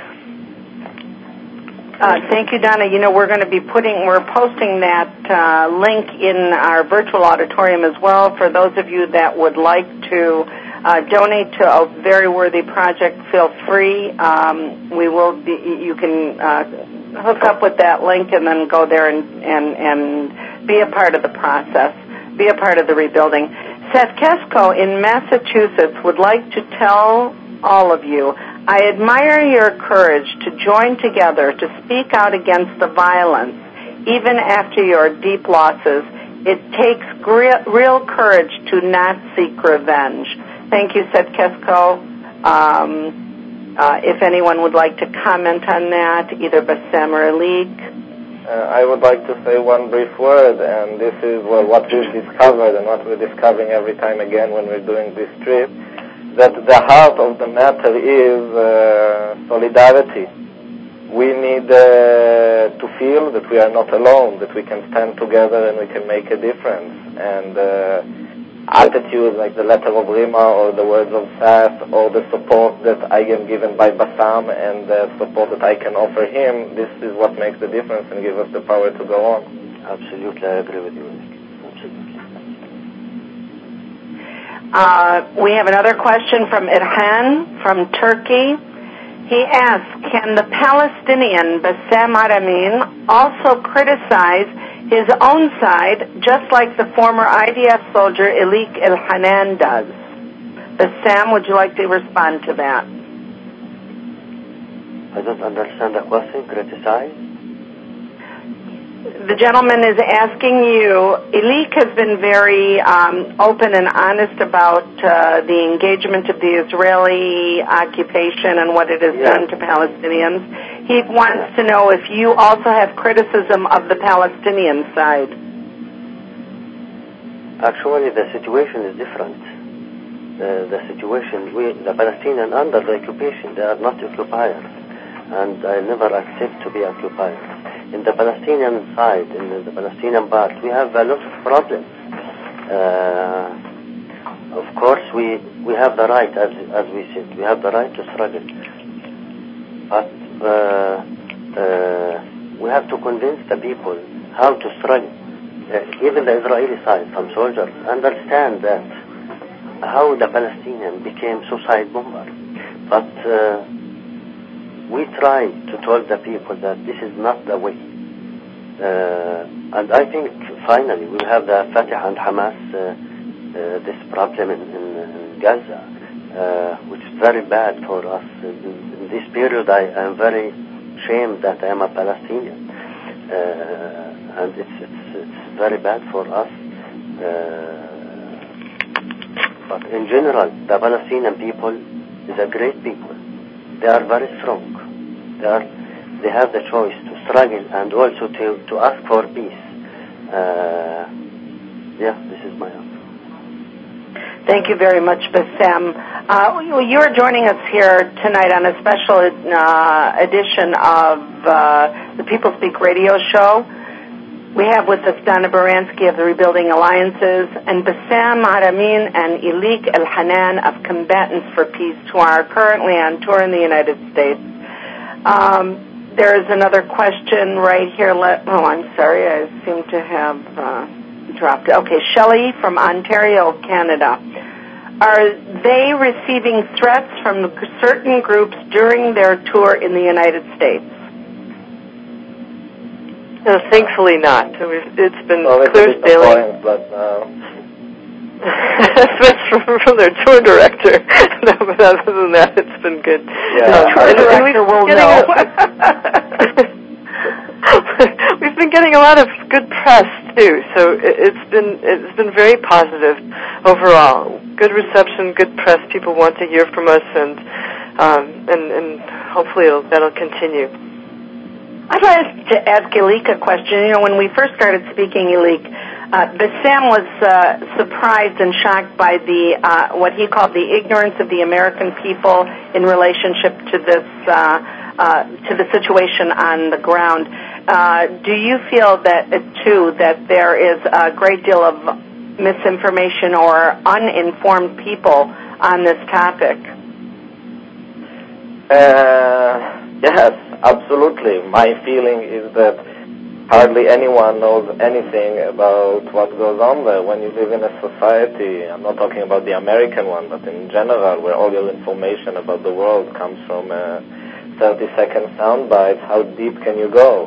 Uh, thank you, Donna. You know, we're going to be putting, we're posting that uh, link in our virtual auditorium as well for those of you that would like to uh, donate to a very worthy project. Feel free. Um, we will be, you can uh, hook up with that link and then go there and, and, and be a part of the process, be a part of the rebuilding. Seth Kesko in Massachusetts would like to tell all of you I admire your courage to join together to speak out against the violence, even after your deep losses. It takes gre- real courage to not seek revenge. Thank you, said Kesko. Um, uh, if anyone would like to comment on that, either Bassem or Alik. Uh, I would like to say one brief word, and this is well, what we've discovered and what we're discovering every time again when we're doing this trip, that the heart of the matter is uh, solidarity. We need uh, to feel that we are not alone, that we can stand together and we can make a difference. And uh, attitudes like the letter of Rima or the words of Sas or the support that I am given by Bassam and the support that I can offer him, this is what makes the difference and gives us the power to go on. Absolutely, I agree with you, Nick. Absolutely. Uh, we have another question from Irhan from Turkey. He asks, can the Palestinian Bassem Aramin also criticize his own side, just like the former I D F soldier Ilik El-Hanan does? Bassem, would you like to respond to that? I don't understand the question. Criticize? The gentleman is asking you, Ilik has been very um, open and honest about uh, the engagement of the Israeli occupation and what it has yeah. done to Palestinians. He wants to know if you also have criticism of the Palestinian side. Actually, the situation is different. Uh, the situation, we, the Palestinians under the occupation, they are not occupiers, and I never accept to be occupiers. In the Palestinian side, in the Palestinian part, we have a lot of problems. Uh, of course, we, we have the right, as, as we said, we have the right to struggle. But uh, uh, we have to convince the people how to struggle. Uh, even the Israeli side, some soldiers, understand that how the Palestinians became suicide bombers. But uh, we try to tell the people that this is not the way. Uh, and I think finally we have the Fatah and Hamas, uh, uh, this problem in, in, in Gaza, uh, which is very bad for us. In, in this period I am very ashamed that I am a Palestinian. Uh, and it's, it's, it's very bad for us. Uh, but in general, the Palestinian people is a great people. They are very strong. They are, they have the choice to struggle and also to, to ask for peace. Uh, yeah, this is my answer. Thank you very much, Bassem. Uh, you are joining us here tonight on a special uh, edition of uh, the People Speak Radio Show. We have with us Donna Baranski of the Rebuilding Alliances and Bassem Aramin and Ilik El-Hanan of Combatants for Peace, who are currently on tour in the United States. Um, there is another question right here. Let, oh, I'm sorry. I seem to have uh, dropped it. Okay, Shelley from Ontario, Canada. Are they receiving threats from certain groups during their tour in the United States? No, thankfully not. It's been well, clear it's sailing. But uh... That's from, from their tour director. No, but other than that, it's been good. The Yeah. tour and, director and will know. A, we've been getting a lot of good press too, so it, it's been it's been very positive overall. Good reception, good press. People want to hear from us, and um, and and hopefully it'll, that'll continue. I'd like to ask Ilik a question. You know, when we first started speaking, Ilik, uh, Bassem was uh, surprised and shocked by the uh, what he called the ignorance of the American people in relationship to this uh, uh, to the situation on the ground. Uh, do you feel that uh, too that there is a great deal of misinformation or uninformed people on this topic? Uh, yes, absolutely. My feeling is that hardly anyone knows anything about what goes on there. When you live in a society, I'm not talking about the American one, but in general, where all your information about the world comes from a thirty second soundbite, how deep can you go?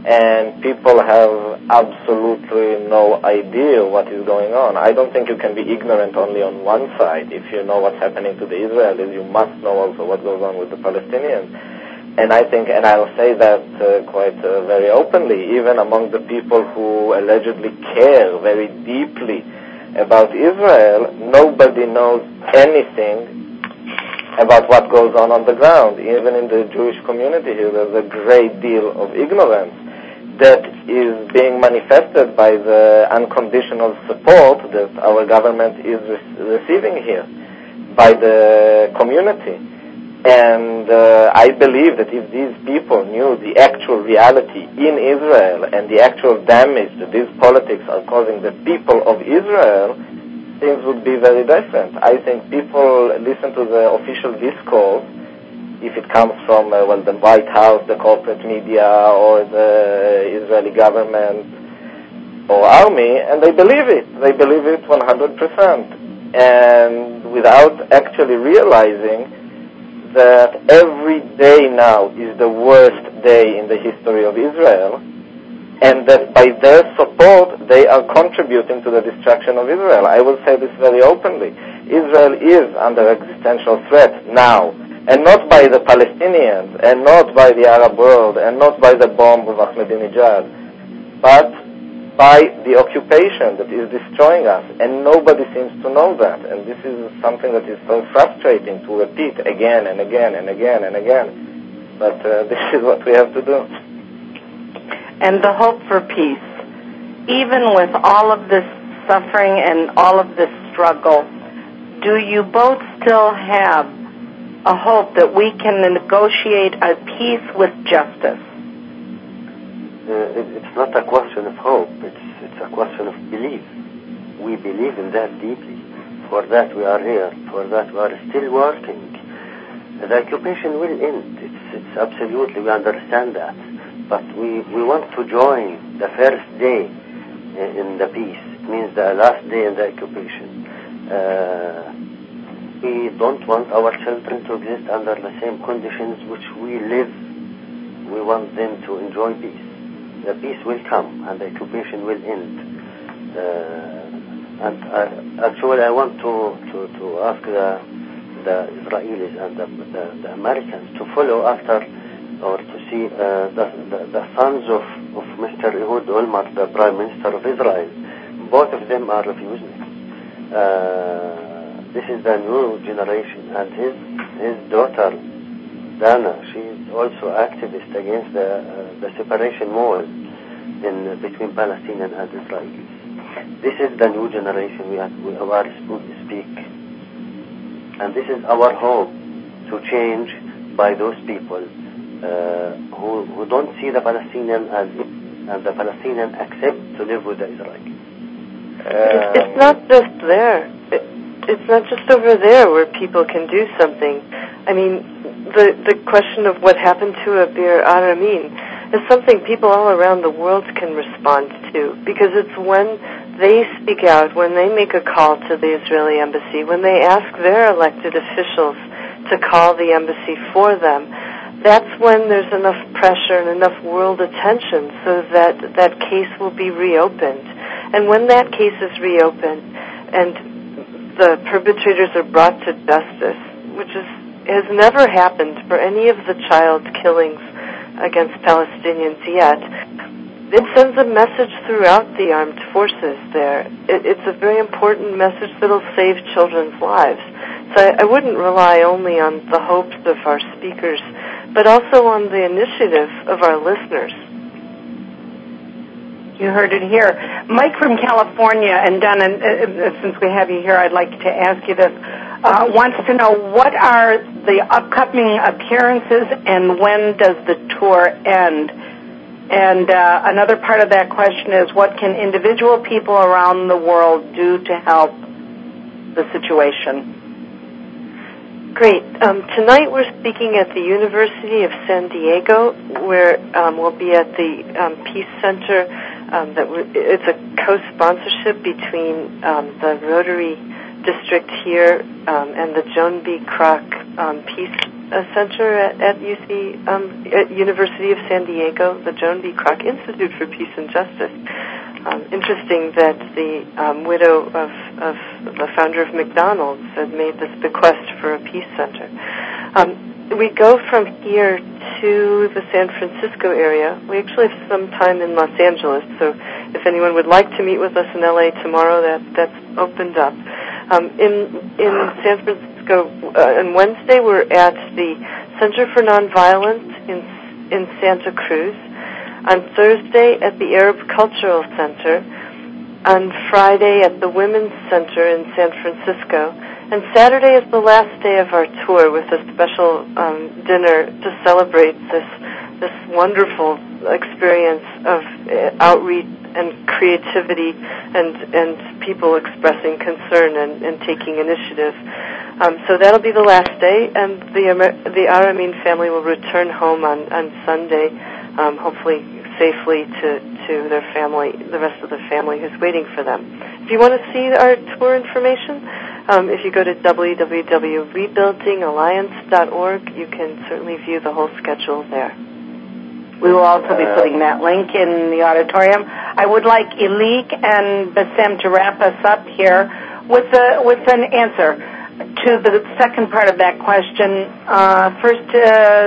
and people have absolutely no idea what is going on. I don't think you can be ignorant only on one side. If you know what's happening to the Israelis, you must know also what goes on with the Palestinians. And I think, and I'll say that uh, quite uh, very openly, even among the people who allegedly care very deeply about Israel, nobody knows anything about what goes on on the ground. Even in the Jewish community here, there's a great deal of ignorance that is being manifested by the unconditional support that our government is re- receiving here by the community. And uh, I believe that if these people knew the actual reality in Israel and the actual damage that these politics are causing the people of Israel, things would be very different. I think people listen to the official discourse, if it comes from, uh, well, the White House, the corporate media, or the Israeli government or army, and they believe it. They believe it one hundred percent. And without actually realizing that every day now is the worst day in the history of Israel, and that by their support they are contributing to the destruction of Israel. I will say this very openly. Israel is under existential threat now, and not by the Palestinians, and not by the Arab world, and not by the bomb of Ahmadinejad, but by the occupation that is destroying us, and nobody seems to know that. And this is something that is so frustrating to repeat again and again and again and again. But uh, this is what we have to do. And the hope for peace. Even with all of this suffering and all of this struggle, do you both still have a hope that we can negotiate a peace with justice? Uh, it, it's not a question of hope, it's, it's a question of belief. We believe in that deeply. For that we are here, for that we are still working. The occupation will end, it's, it's absolutely, we understand that. But we, we want to join the first day in, in the peace. It means the last day in the occupation. Uh, we don't want our children to exist under the same conditions which we live. We want them to enjoy peace. The peace will come and the occupation will end. Uh, and uh, actually I want to, to, to ask the, the Israelis and the, the, the Americans to follow after or to see uh, the, the, the sons of, of Mister Ehud Olmert, the Prime Minister of Israel. Both of them are refugees. Uh, this is the new generation, and his, his daughter Dana, she is also activist against the, uh, the separation wall in uh, between Palestinians and Israelis. This is the new generation we, have, we are speak, and this is our hope to change by those people uh, who, who don't see the Palestinian as and the Palestinian accept to live with the Israelis. Um, it's not just there. It, it's not just over there where people can do something. I mean, the the question of what happened to Abir Aramin is something people all around the world can respond to, because it's when they speak out, when they make a call to the Israeli embassy, when they ask their elected officials to call the embassy for them, that's when there's enough pressure and enough world attention so that that case will be reopened. And when that case is reopened and the perpetrators are brought to justice, which is has never happened for any of the child killings against Palestinians yet, it sends a message throughout the armed forces there. It, it's a very important message that will save children's lives. So I, I wouldn't rely only on the hopes of our speakers, but also on the initiative of our listeners. You heard it here. Mike from California, and Donna, uh, since we have you here, I'd like to ask you this. Uh, wants to know, what are the upcoming appearances and when does the tour end? And uh, another part of that question is, what can individual people around the world do to help the situation? Great. Um, tonight we're speaking at the University of San Diego, where um, we'll be at the um, Peace Center. Um, that it's a co-sponsorship between um, the Rotary District here um, and the Joan B. Kroc um, Peace a center at, at U C, um, at University of San Diego, the Joan B. Kroc Institute for Peace and Justice. Um, interesting that the um, widow of, of the founder of McDonald's had made this bequest for a peace center. Um, we go from here to the San Francisco area. We actually have some time in Los Angeles, so if anyone would like to meet with us in L A tomorrow, that that's opened up. Um, in in San Francisco, uh, on Wednesday we're at the Center for Nonviolence in in Santa Cruz. On Thursday at the Arab Cultural Center. On Friday at the Women's Center in San Francisco. And Saturday is the last day of our tour with a special um, dinner to celebrate this this wonderful experience of uh, outreach and creativity and and people expressing concern and, and taking initiative. Um, so that'll be the last day, and the the Aramin family will return home on, on Sunday, um, hopefully safely to, to their family, the rest of the family who's waiting for them. If you want to see our tour information, um, if you go to w w w dot rebuilding alliance dot org, you can certainly view the whole schedule there. We will also be putting that link in the auditorium. I would like Ilik and Bassem to wrap us up here with a, with an answer to the second part of that question. Uh, first, uh,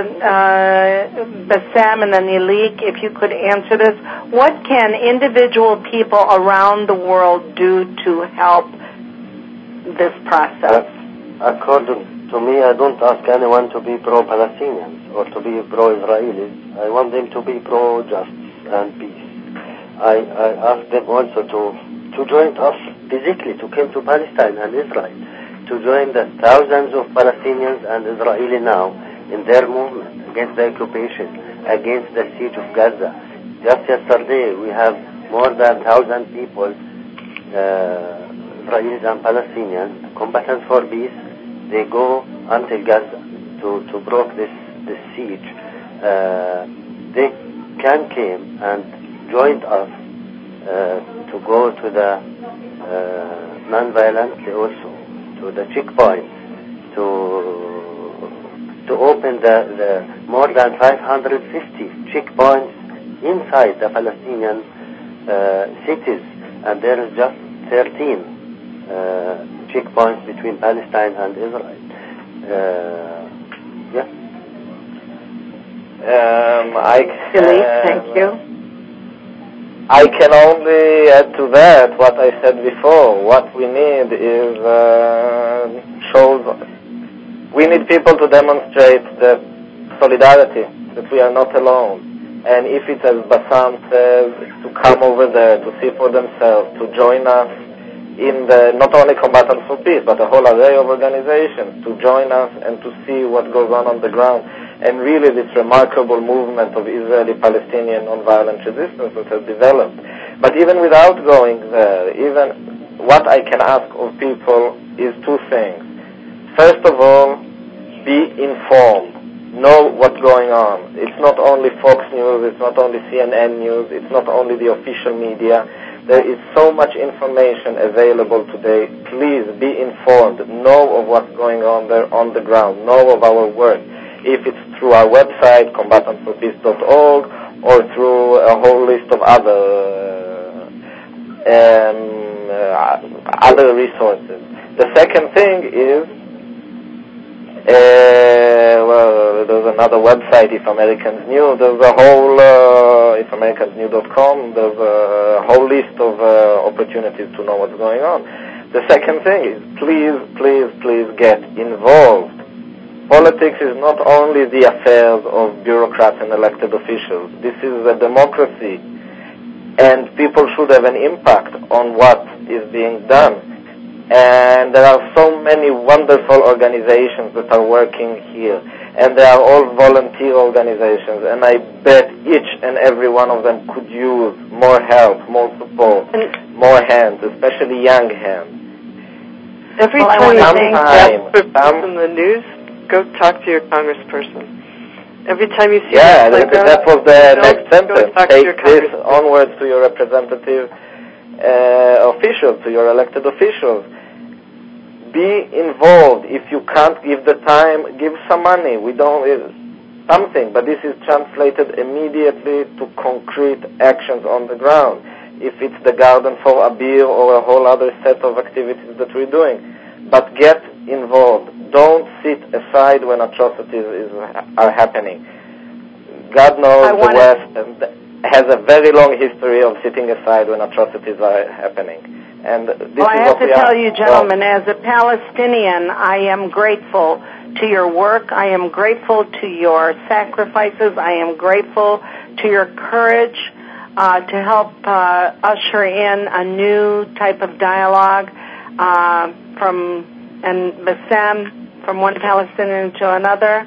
uh, Bassem and then Ilik, if you could answer this. What can individual people around the world do to help this process? Uh, according to me, I don't ask anyone to be pro-Palestinians or to be pro-Israelis. I want them to be pro-justice and peace. I, I ask them also to, to join us physically, to come to Palestine and Israel, to join the thousands of Palestinians and Israelis now in their movement against the occupation, against the siege of Gaza. Just yesterday, we have more than one thousand people, uh, Israelis and Palestinians, combatants for peace. They go until Gaza to, to break this, this siege. Uh, they can come and join us uh, to go to the uh, non-violently also, to the checkpoints, to to open the, the more than five hundred fifty checkpoints inside the Palestinian uh, cities, and there is just thirteen uh, checkpoints between Palestine and Israel. Uh, yeah. Um, I uh, thank you. I can only add to that what I said before. What we need is uh, shows. We need people to demonstrate the solidarity, that we are not alone. And if it's as Bassam says, to come over there, to see for themselves, to join us in the, not only Combatants for Peace, but a whole array of organizations, to join us and to see what goes on on the ground. And really this remarkable movement of Israeli-Palestinian nonviolent resistance that has developed. But even without going there, even what I can ask of people is two things. First of all, be informed. Know what's going on. It's not only Fox News, it's not only C N N News, it's not only the official media. There is so much information available today. Please be informed. Know of what's going on there on the ground. Know of our work. If it's through our website, combatants for peace dot org, or through a whole list of other um, uh, other resources. The second thing is, uh, well, there's another website, If Americans Knew. There's a whole, uh, if americans knew dot com, there's a whole list of uh, opportunities to know what's going on. The second thing is, please, please, please get involved. Politics is not only the affairs of bureaucrats and elected officials. This is a democracy, and people should have an impact on what is being done. And there are so many wonderful organizations that are working here, and they are all volunteer organizations, and I bet each and every one of them could use more help, more support, more hands, especially young hands. Every well, time you think that's in the news, go talk to your congressperson. Every time you see yeah, that, that, that was the next sentence. Take this onwards to your representative uh, officials, to your elected officials. be involved. If you can't give the time, give some money. We don't, uh, something, but this is translated immediately to concrete actions on the ground. If it's the garden for a beer or a whole other set of activities that we're doing. But get involved. Don't sit aside when atrocities is, are happening. God knows the West and has a very long history of sitting aside when atrocities are happening. And this well, is I have what to we tell are. you, gentlemen, as a Palestinian, I am grateful to your work. I am grateful to your sacrifices. I am grateful to your courage uh, to help uh, usher in a new type of dialogue uh, from and Bassam, from one Palestinian to another.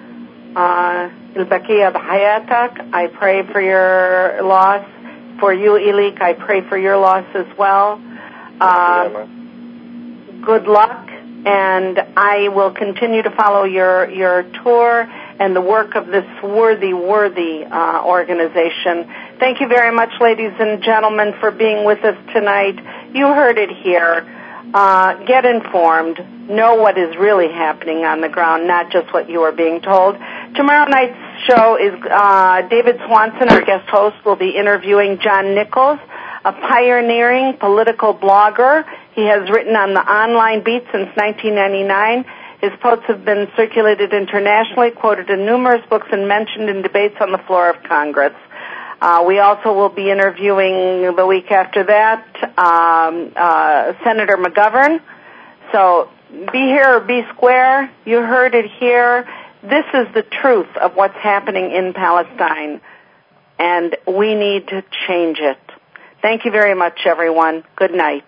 Il-Baqiya b'hayatak. I pray for your loss. For you, Ilik, I pray for your loss as well. Uh, good luck, and I will continue to follow your, your tour and the work of this worthy, worthy uh, organization. Thank you very much, ladies and gentlemen, for being with us tonight. You heard it here. Uh, get informed. Know what is really happening on the ground, not just what you are being told. Tomorrow night's show is uh, David Swanson, our guest host, will be interviewing John Nichols, a pioneering political blogger. He has written on the online beat since nineteen ninety-nine. His posts have been circulated internationally, quoted in numerous books, and mentioned in debates on the floor of Congress. Uh, we also will be interviewing the week after that um, uh, Senator McGovern. So be here or be square. You heard it here. This is the truth of what's happening in Palestine, and we need to change it. Thank you very much, everyone. Good night.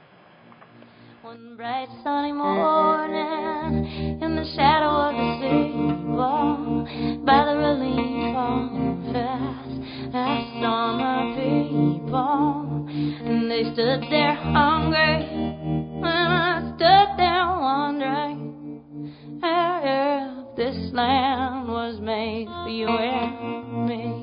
One bright sunny morning, in the shadow of the steeple, by the relief office, I saw my people, and they stood there hungry, and I stood there wondering if this land was made for you and me.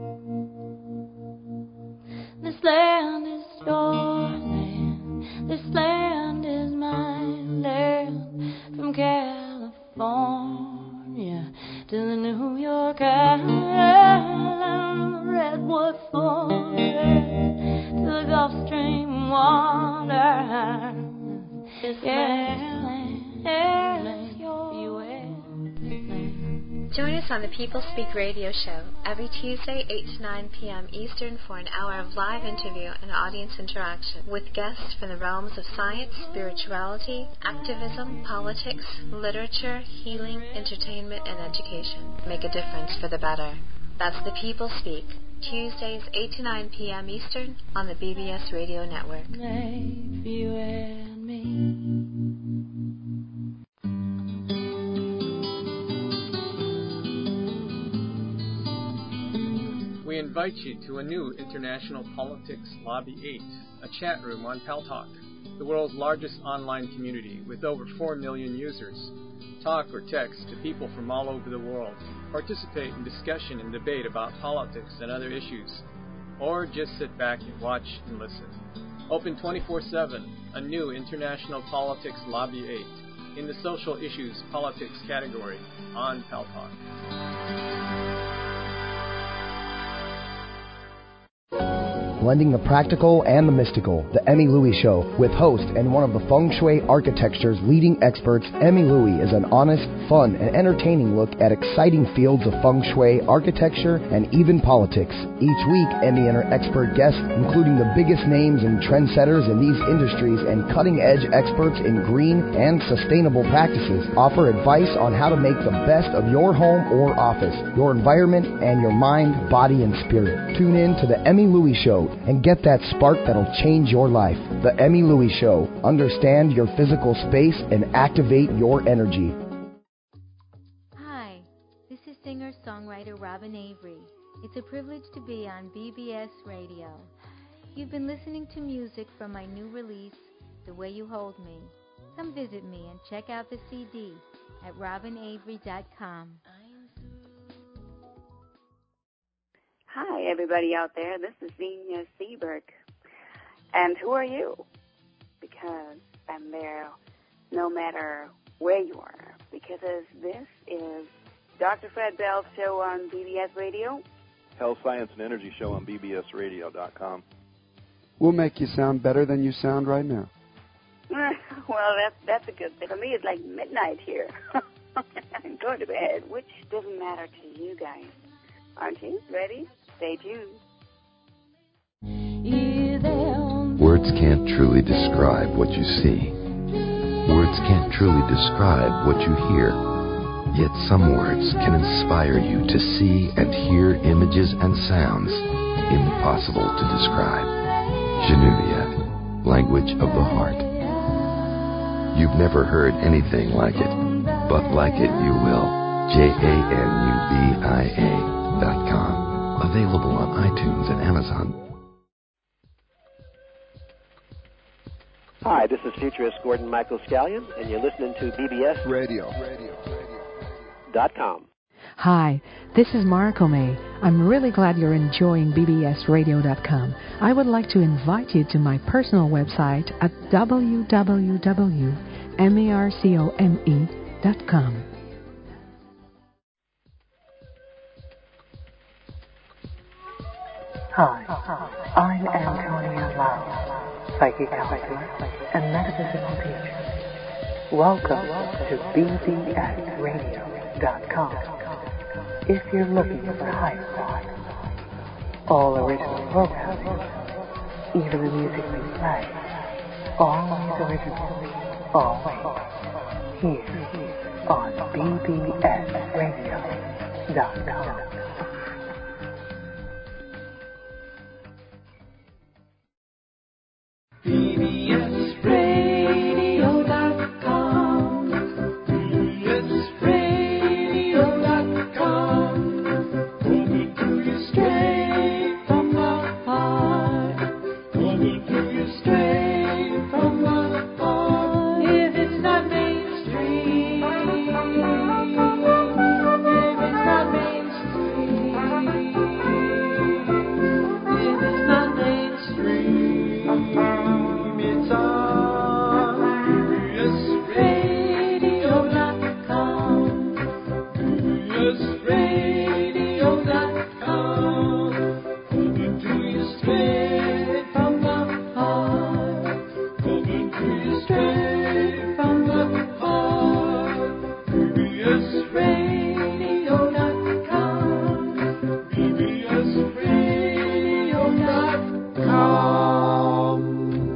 This land is your land, this land is my land, from California to the New York Island, redwood forest to the Gulf Stream water. This land is your land. Join us on the People Speak radio show every Tuesday, eight to nine p.m. Eastern, for an hour of live interview and audience interaction with guests from the realms of science, spirituality, activism, politics, literature, healing, entertainment, and education. Make a difference for the better. That's the People Speak, Tuesdays, eight to nine p.m. Eastern on the B B S Radio Network. Made for you and me. We invite you to a new International Politics Lobby eight, a chat room on Paltalk, the world's largest online community with over four million users. Talk or text to people from all over the world. Participate in discussion and debate about politics and other issues. Or just sit back and watch and listen. Open twenty-four seven, a new International Politics Lobby eight, in the Social Issues Politics category on Paltalk. Blending the practical and the mystical, The Emmy Louie Show, with host and one of the feng shui architecture's leading experts. Emmy Louie is an honest, fun, and entertaining look at exciting fields of feng shui, architecture, and even politics. Each week, Emmy and her expert guests, including the biggest names and trendsetters in these industries and cutting-edge experts in green and sustainable practices, offer advice on how to make the best of your home or office, your environment, and your mind, body, and spirit. Tune in to The Emmy Louie Show and get that spark that'll change your life. The Emmy Louie Show. Understand your physical space and activate your energy. Hi, this is singer-songwriter Robin Avery. It's a privilege to be on B B S Radio. You've been listening to music from my new release, The Way You Hold Me. Come visit me and check out the C D at robin avery dot com. Hi, everybody out there. This is Zenia Seberg. And who are you? Because I'm there no matter where you are, because this is Doctor Fred Bell's show on B B S Radio. Health, Science, and Energy show on B B S radio dot com. We'll make you sound better than you sound right now. Well, that's, that's a good thing. For me, it's like midnight here. I'm going to bed, which doesn't matter to you guys. Aren't you? Ready? Stay tuned. Words can't truly describe what you see. Words can't truly describe what you hear. Yet some words can inspire you to see and hear images and sounds impossible to describe. Januvia, language of the heart. You've never heard anything like it, but like it you will. J A N U V I A dot com. Available on iTunes and Amazon. Hi, this is futurist Gordon Michael Scallion, and you're listening to B B S Radio. Dot com. Hi, this is Mariko May. I'm really glad you're enjoying B B S radio dot com. I would like to invite you to my personal website at w w w dot marcome dot com. Hi, I'm Antonia Lau, psychic counselor and metaphysical teacher. Welcome to B B S radio dot com. If you're looking for high thought, all original programming, even the music we play, always original, always here on B B S radio dot com. B B S radio dot com. B B S radio dot com. Coming to you straight from the heart. Coming to you straight from the heart. If it's not mainstream, if it's not mainstream, if it's not mainstream. It's on B B S radio dot com. B B S radio dot com. Coming to you straight from the heart. Coming to you straight from the heart. B B S radio dot com. B B S radio dot com.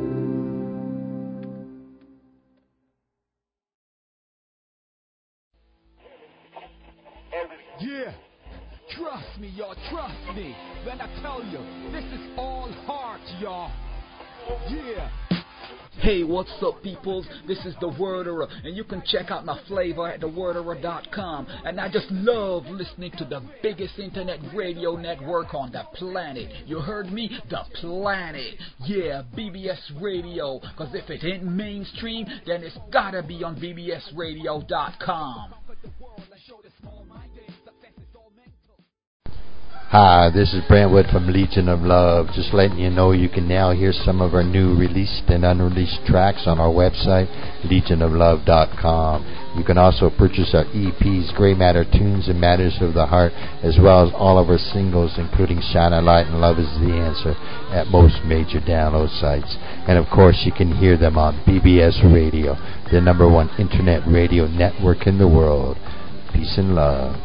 Yeah, trust me, y'all, trust me. When I tell you, this is all heart, y'all. Yeah. Hey, what's up, peoples? This is The Worderer, and you can check out my flavor at the worderer dot com. And I just love listening to the biggest internet radio network on the planet. You heard me? The planet. Yeah, B B S Radio. Because if it ain't mainstream, then it's gotta be on B B S radio dot com. Hi, this is Brentwood from Legion of Love. Just letting you know you can now hear some of our new released and unreleased tracks on our website, legion of love dot com. You can also purchase our E Ps, Gray Matter Tunes and Matters of the Heart, as well as all of our singles, including Shine a Light and Love is the Answer, at most major download sites. And of course, you can hear them on B B S Radio, the number one internet radio network in the world. Peace and love.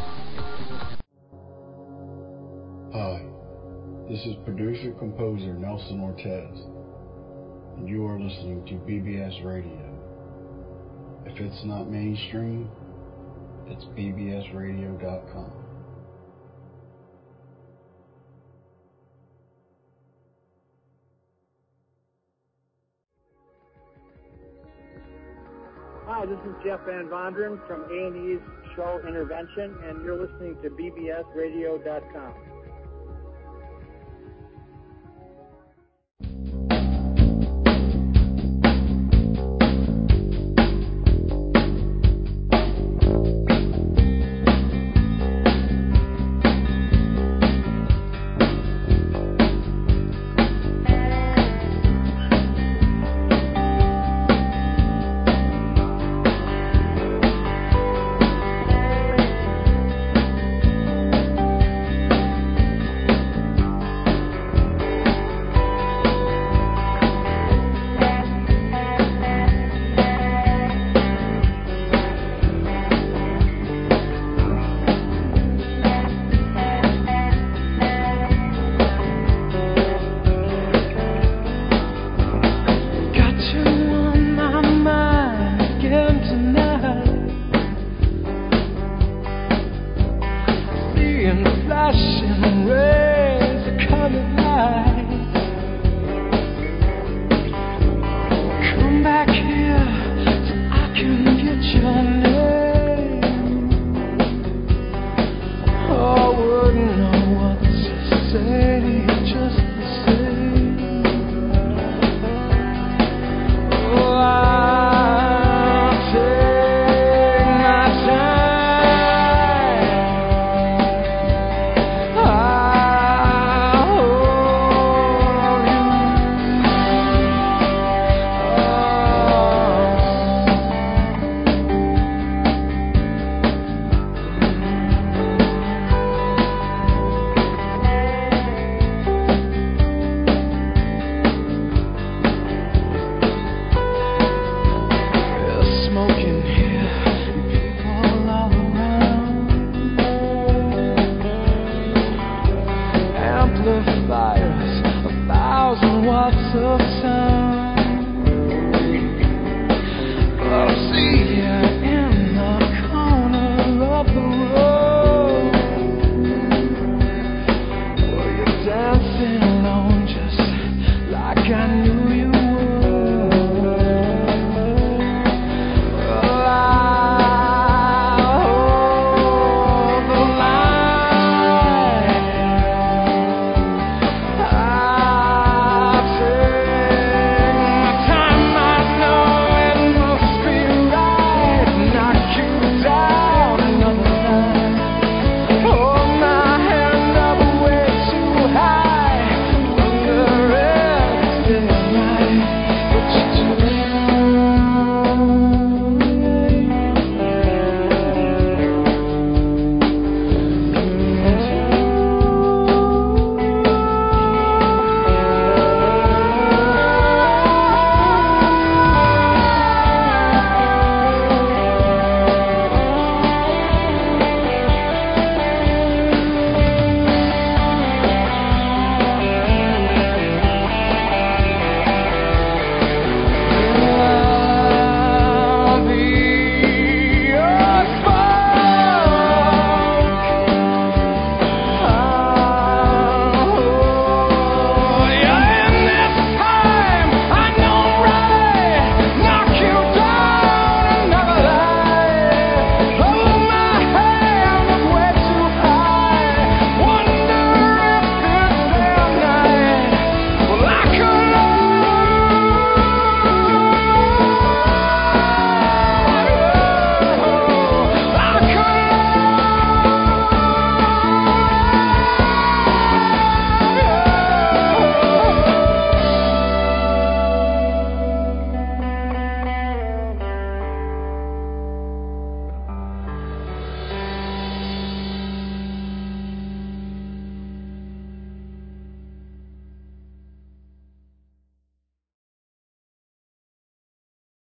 Hi, this is producer-composer Nelson Ortez, and you are listening to B B S Radio. If it's not mainstream, it's B B S radio dot com. Hi, this is Jeff Van Vonderen from A and E's show Intervention, and you're listening to B B S radio dot com.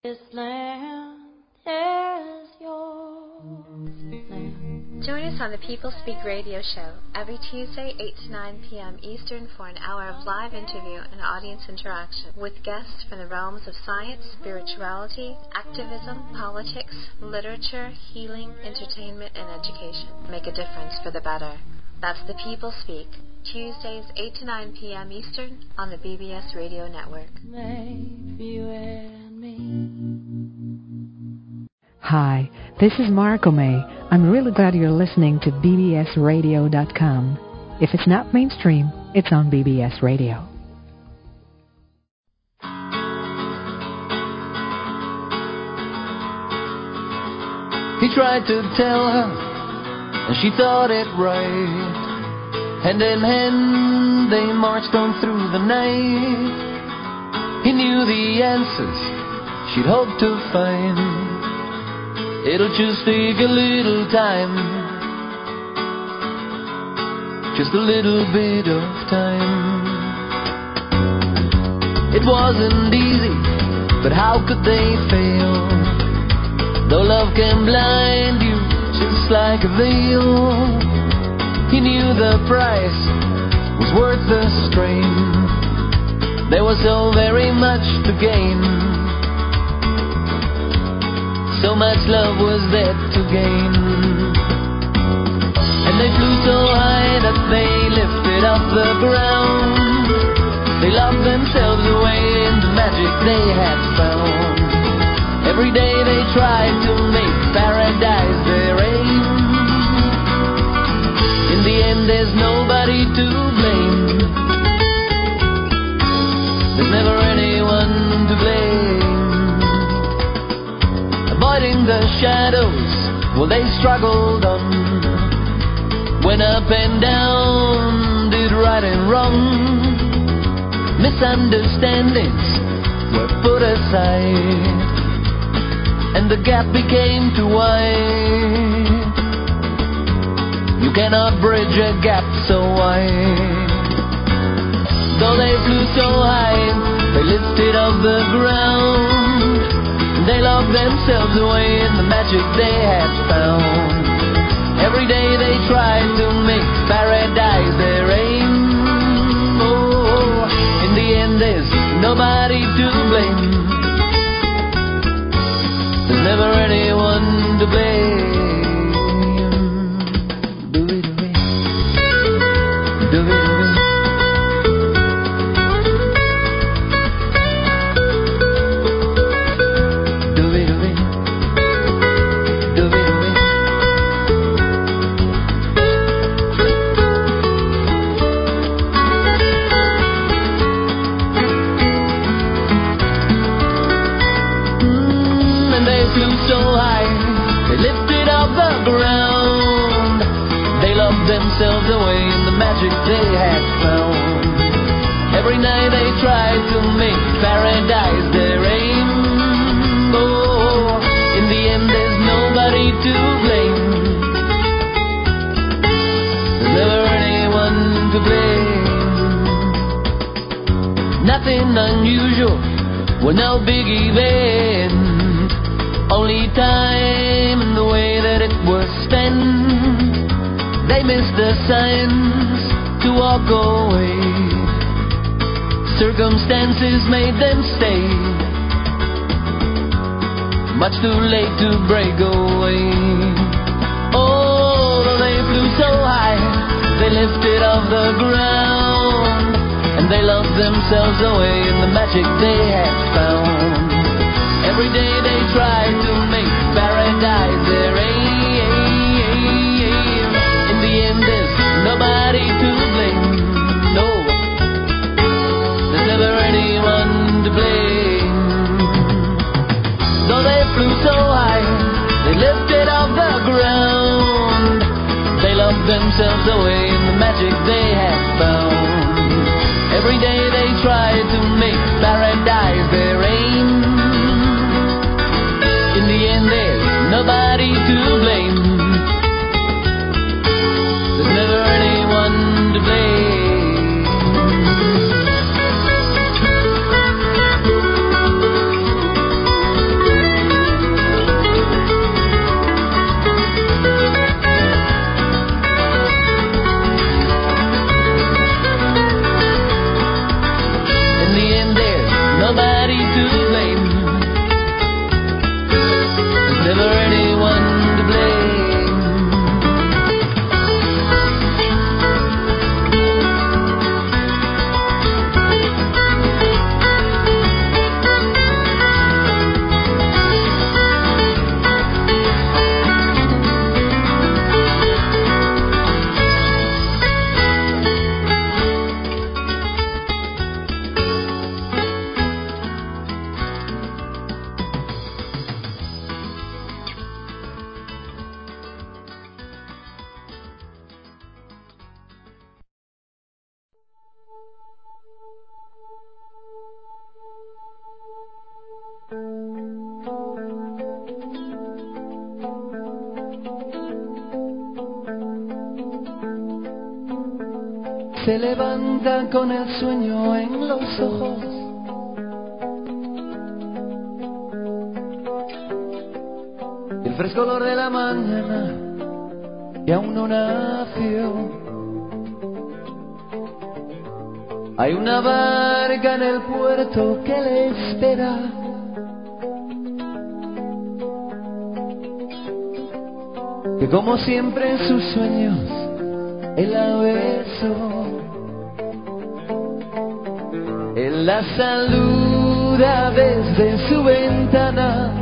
This land is yours. Join us on the People Speak radio show every Tuesday, eight to nine p.m. Eastern, for an hour of live interview and audience interaction with guests from the realms of science, spirituality, activism, politics, literature, healing, entertainment, and education. Make a difference for the better. That's the People Speak, Tuesdays, eight to nine p.m. Eastern on the B B S Radio Network. Maybe you and me. Hi, this is Marco May. I'm really glad you're listening to B B S radio dot com. If it's not mainstream, it's on B B S Radio. He tried to tell her, and she thought it right. Hand in hand, they marched on through the night. He knew the answers she'd hoped to find. It'll just take a little time, just a little bit of time. It wasn't easy, but how could they fail? Though love can blind you just like a veil, he knew the price was worth the strain. There was so very much to gain. So much love was there to gain. And they flew so high that they lifted off the ground. They locked themselves away in the magic they had found. Every day they tried to make paradise their aim. In the end there's nobody to blame. There's never anyone to blame. Avoiding the shadows, well they struggled on. Went up and down, did right and wrong. Misunderstandings were put aside, and the gap became too wide. You cannot bridge a gap so wide. Though they flew so high, they lifted off the ground. They locked themselves away in the magic they had found. Every day they tried to make paradise their aim. Oh, in the end there's nobody to blame. There's never anyone to blame. Do-we-do-we, do-we-do-we. Themselves away in the magic they had found. Every night they tried to make paradise their aim. Oh, in the end there's nobody to blame. There's never anyone to blame. Nothing unusual, well no big event. Only time and the way that it was spent. They missed the signs to walk away. Circumstances made them stay. Much too late to break away. Oh, though they flew so high, they lifted off the ground. And they locked themselves away in the magic they had found. Every day they tried to make paradise their aim. Nobody to blame, no. There's never anyone to blame. Though they flew so high, they lifted off the ground. They locked themselves away in the magic they had found. Every day they tried to make paradise their aim. In the end there's nobody to blame. There's never anyone to blame. se levanta con el sueño en los ojos. Y el fresco olor de la mañana que aún no nació. Hay una barca en el puerto que le espera. Que como siempre en sus sueños él la besó. Él la saluda desde su ventana.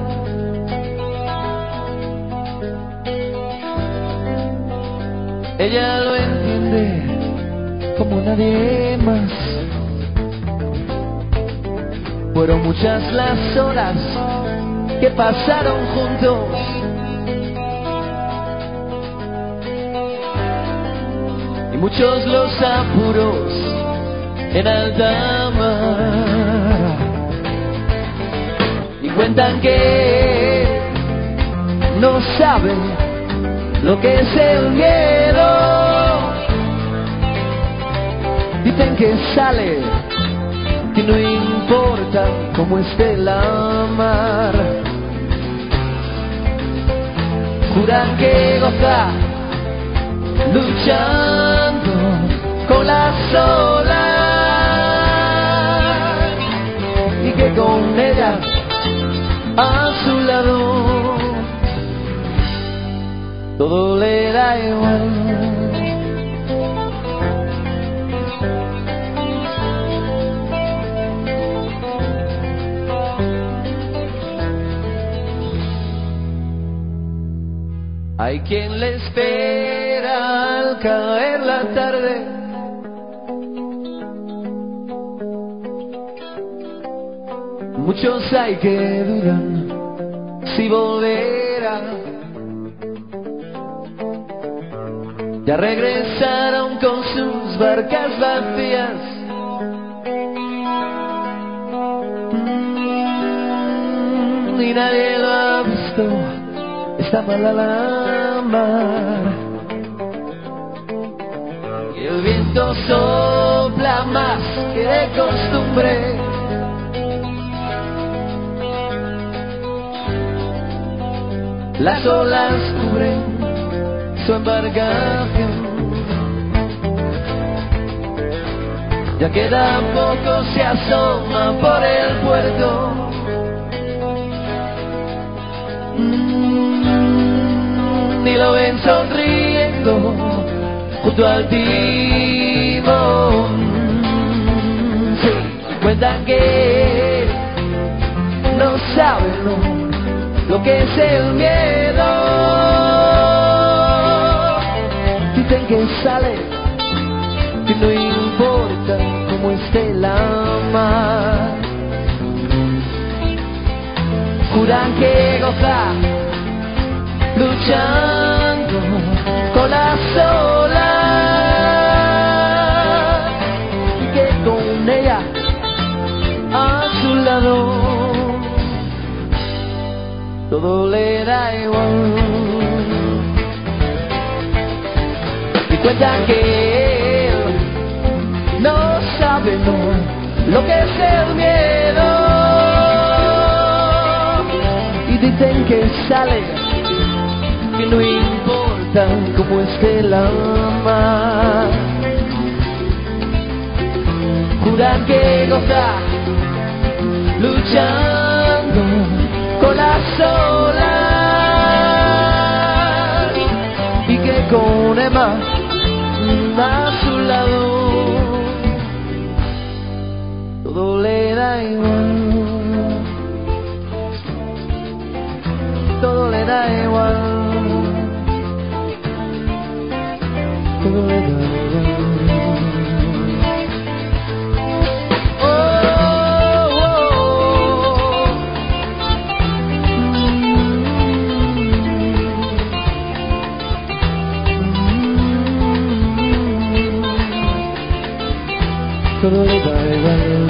Ella lo entiende como nadie más. Fueron muchas las horas que pasaron juntos. Y muchos los apuros en alta mar. Y cuentan que no saben lo que es el miedo. Dicen que sale, que no importa cómo esté la mar. Juran que goza luchando con las olas y que con ella a su lado todo le da igual. Hay quien le espera al caer la tarde. Muchos hay que dudan si volverá. Ya regresaron con sus barcas vacías. Mm, y nadie lo ha visto. Está mala la mar. Y el viento sopla más que de costumbre. Las olas cubren su embarcación. Ya queda poco, se asoma por el puerto. Mm, y lo ven sonriendo junto al timón. Sí, cuentan que no saben lo, lo que es el miedo. Dicen que sale, que no importa cómo esté la mar. Juran que goza luchando con las olas y que con ella a su lado todo le da igual. Y cuentan que él no sabe no, lo que es el miedo. Y dicen que sale, que no importa cómo esté la mar. Juran que goza luchando con las olas y que con Emma a su lado todo le da igual, todo le da igual, todo le da igual. Todo le da igual.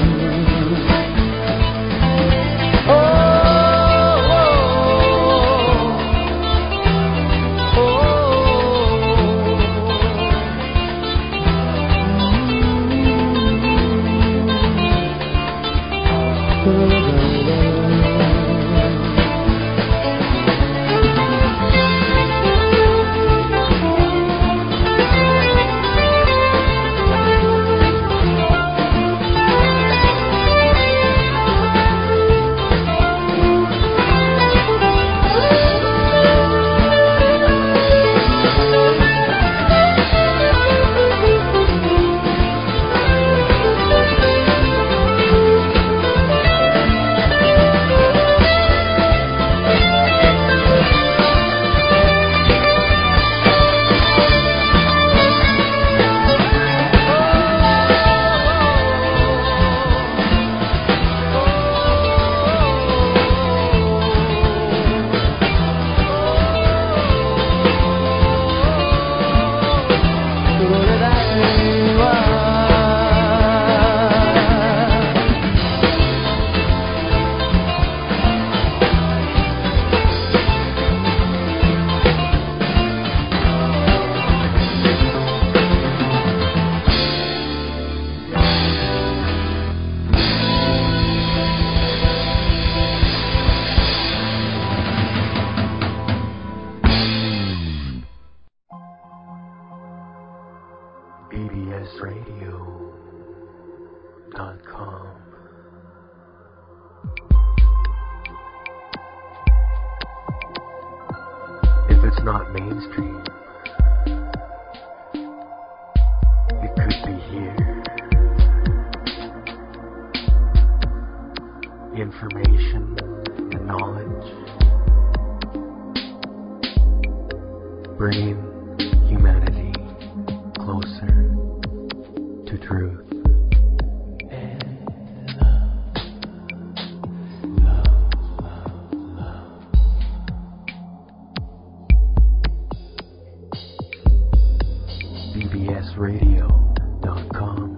Oh, oh, oh, oh. B B S radio dot com. If it's not mainstream, it could be here. Information and knowledge, bringing humanity closer to truth. B B S radio dot com.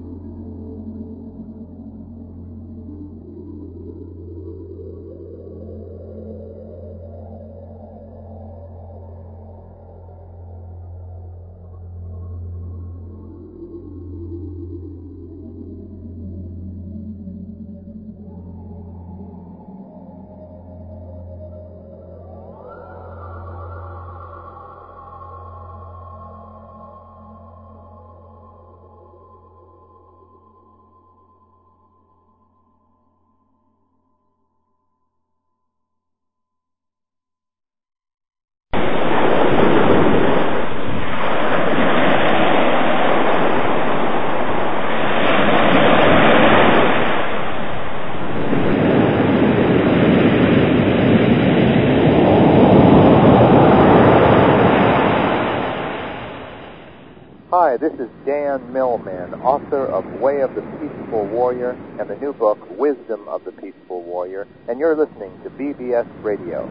Hi, this is Dan Millman, author of Way of the Peaceful Warrior and the new book Wisdom of the Peaceful Warrior, and you're listening to B B S Radio.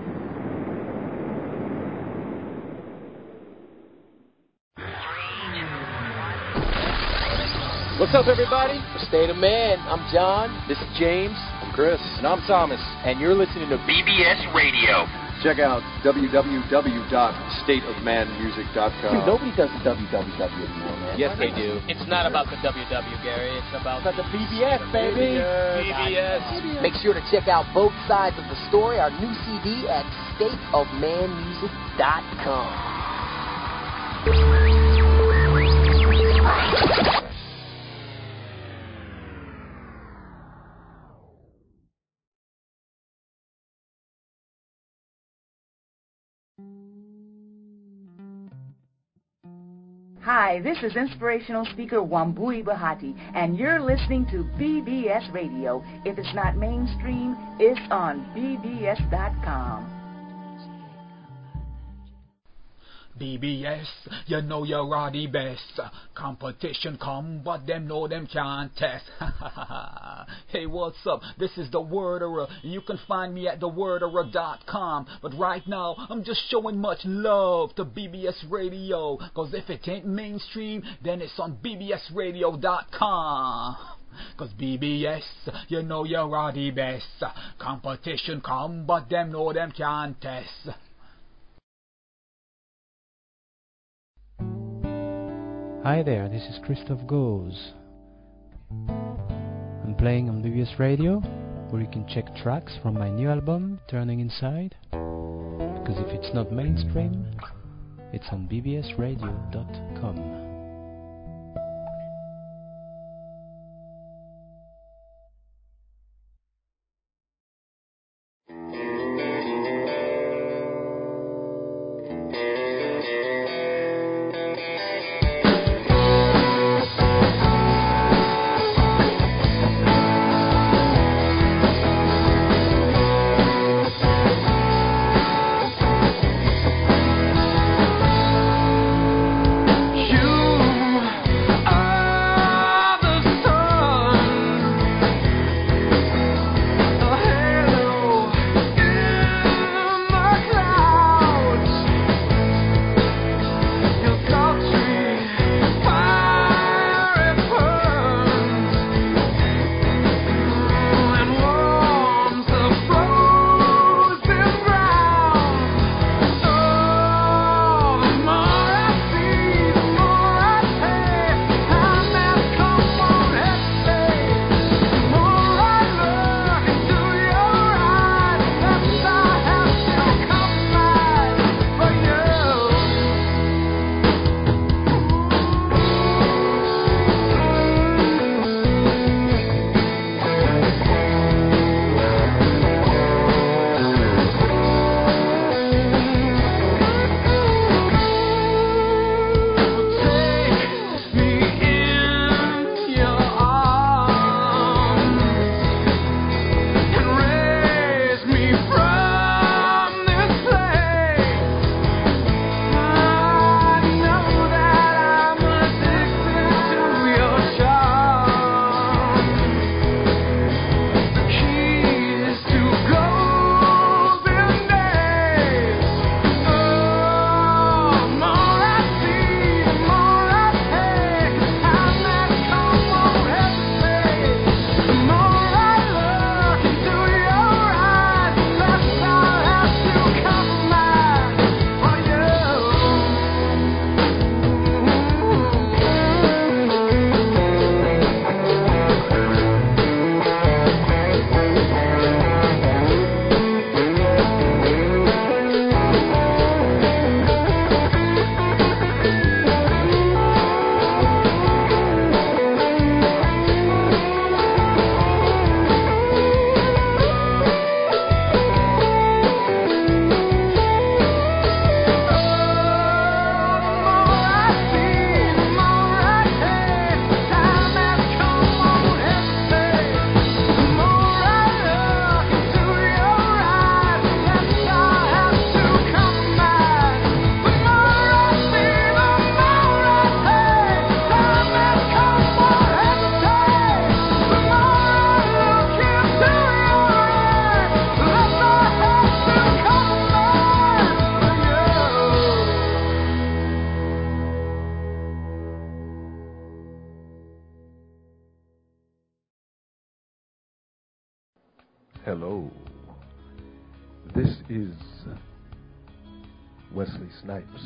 What's up, everybody? The State of Man. I'm John. This is James. I'm Chris. And I'm Thomas. And you're listening to B B S Radio. Check out w w w dot state of man music dot com. Dude, nobody does the W W W anymore, man. Yes, they do. It's not about the W W, Gary. It's about, it's about the B B S, baby. B B S. Make sure to check out both sides of the story, our new C D at state of man music dot com. Hi, this is inspirational speaker Wambui Bahati, and you're listening to B B S Radio. If it's not mainstream, it's on B B S dot com. B B S, you know you're the best. Competition come, but them know them can't test. Hey, what's up? This is the Worderer. You can find me at the worderer dot com. But right now, I'm just showing much love to B B S Radio. Cause if it ain't mainstream, then it's on B B S radio dot com. Cause B B S, you know you're the best. Competition come, but them know them can't test. Hi there, this is Christoph Goes. I'm playing on B B S Radio, where you can check tracks from my new album, Turning Inside. Because if it's not mainstream, it's on B B S radio dot com. You Hello. This is Wesley Snipes.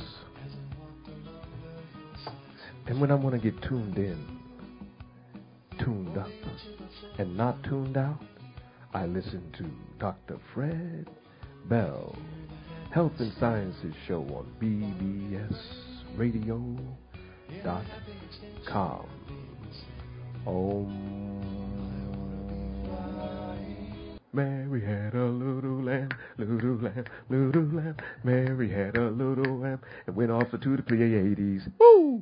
And when I want to get tuned in, tuned up, and not tuned out, I listen to Doctor Fred Bell, Health and Sciences Show on B B S radio dot com. Oh, Mary had a little lamb, little lamb, little lamb. Mary had a little lamb and went off to the Pleiades. Woo!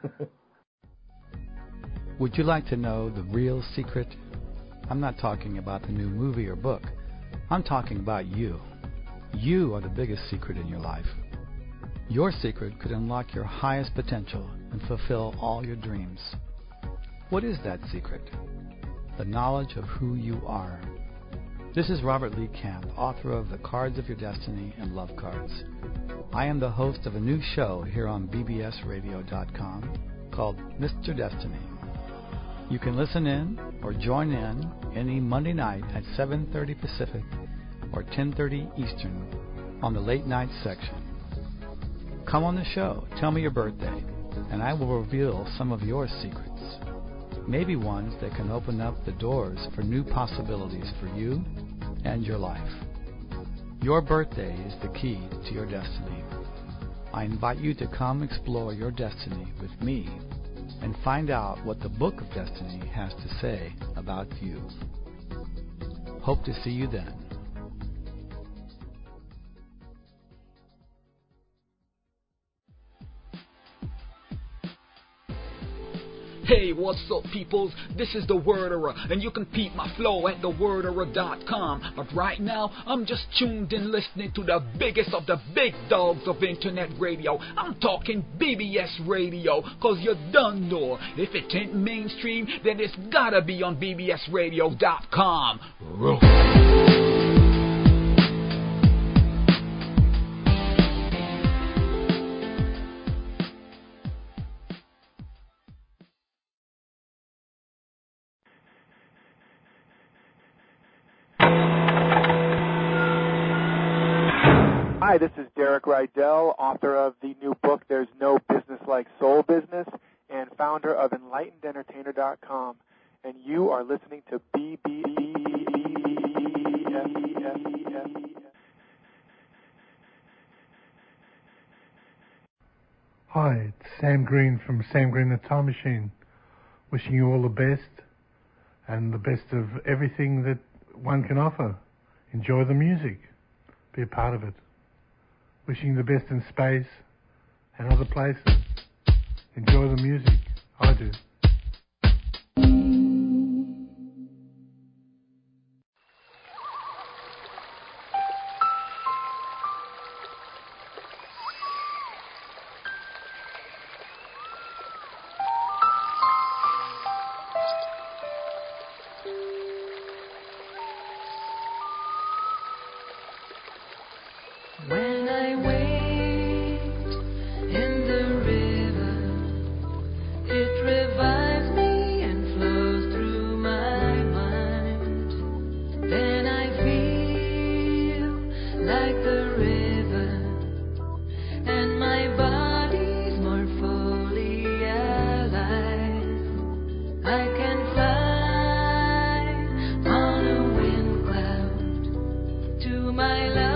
Would you like to know the real secret? I'm not talking about the new movie or book. I'm talking about you. You are the biggest secret in your life. Your secret could unlock your highest potential and fulfill all your dreams. What is that secret? The knowledge of who you are. This is Robert Lee Camp, author of The Cards of Your Destiny and Love Cards. I am the host of a new show here on B B S radio dot com called Mister Destiny. You can listen in or join in any Monday night at seven thirty Pacific or ten thirty Eastern on the late night section. Come on the show, tell me your birthday, and I will reveal some of your secrets. Maybe ones that can open up the doors for new possibilities for you and your life. Your birthday is the key to your destiny. I invite you to come explore your destiny with me and find out what the Book of Destiny has to say about you. Hope to see you then. Hey, what's up, peoples? This is the Worderer, and you can peep my flow at the worderer dot com. But right now, I'm just tuned in listening to the biggest of the big dogs of internet radio. I'm talking B B S radio, cause you done know. If it ain't mainstream, then it's gotta be on B B S radio dot com. Hi, this is Derek Rydell, author of the new book, There's No Business Like Soul Business, and founder of enlightened entertainer dot com. And you are listening to B B S. Hi, it's Sam Green from Sam Green the Time Machine, wishing you all the best and the best of everything that one can offer. Enjoy the music. Be a part of it. Wishing the best in space and other places. Enjoy the music. I do. When I wait in the river, it revives me and flows through my mind. Then I feel like the river, and my body's more fully alive. I can fly on a wind cloud to my love.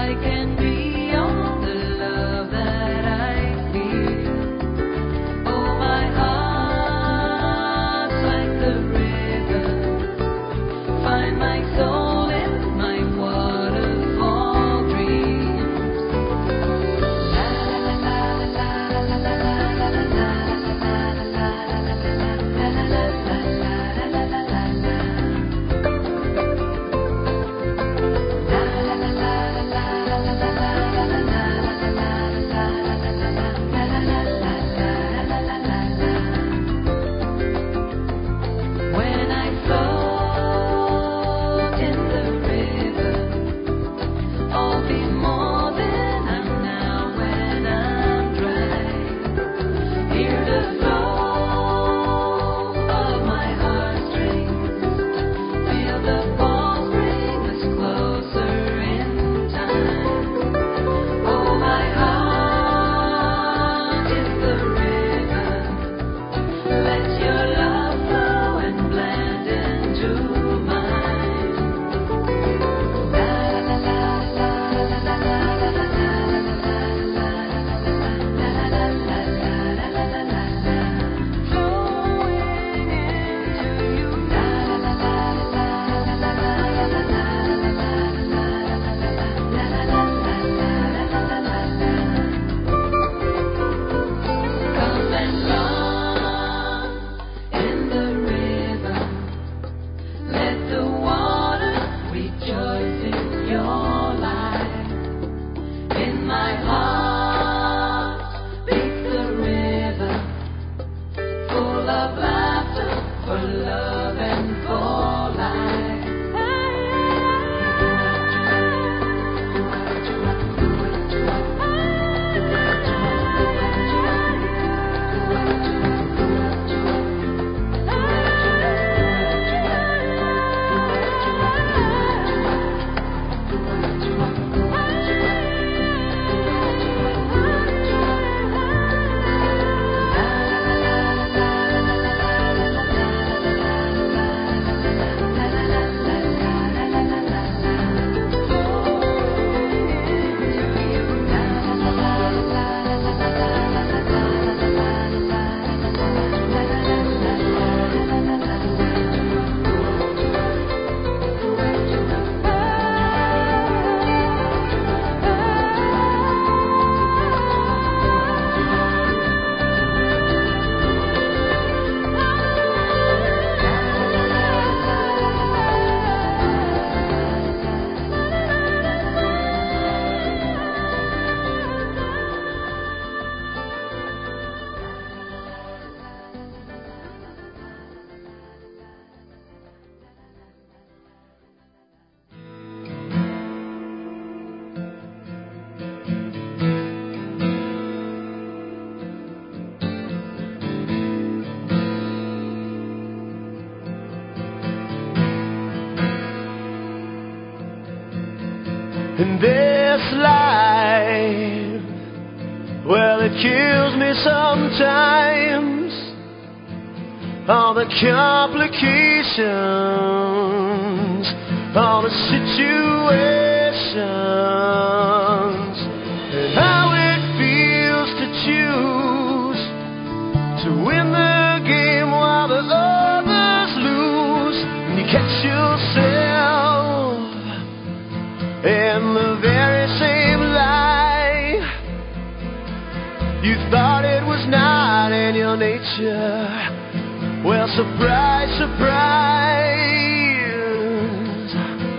Oh in this life. Well, it kills me sometimes, all the complications, all the situations, and how it feels to choose to win the game while the others lose. And you catch yourself in the very same lie you thought it was not in your nature. Well, surprise, surprise.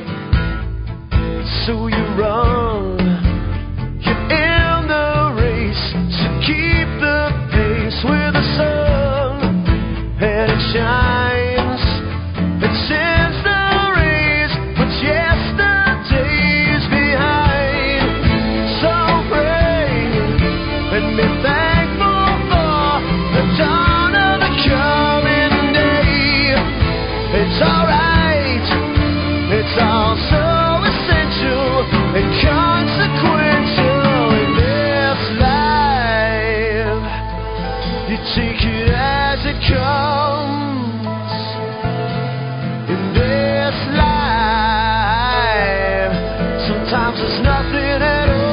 So you run, you're in the race, so keep the pace with the sun, and it shines, it sends the rays, but yesterday's behind. So pray and be thankful for the dawn of the coming day. It's alright, it's all so essential and consequential in this life. You take it as it comes in this life. Sometimes it's nothing at all.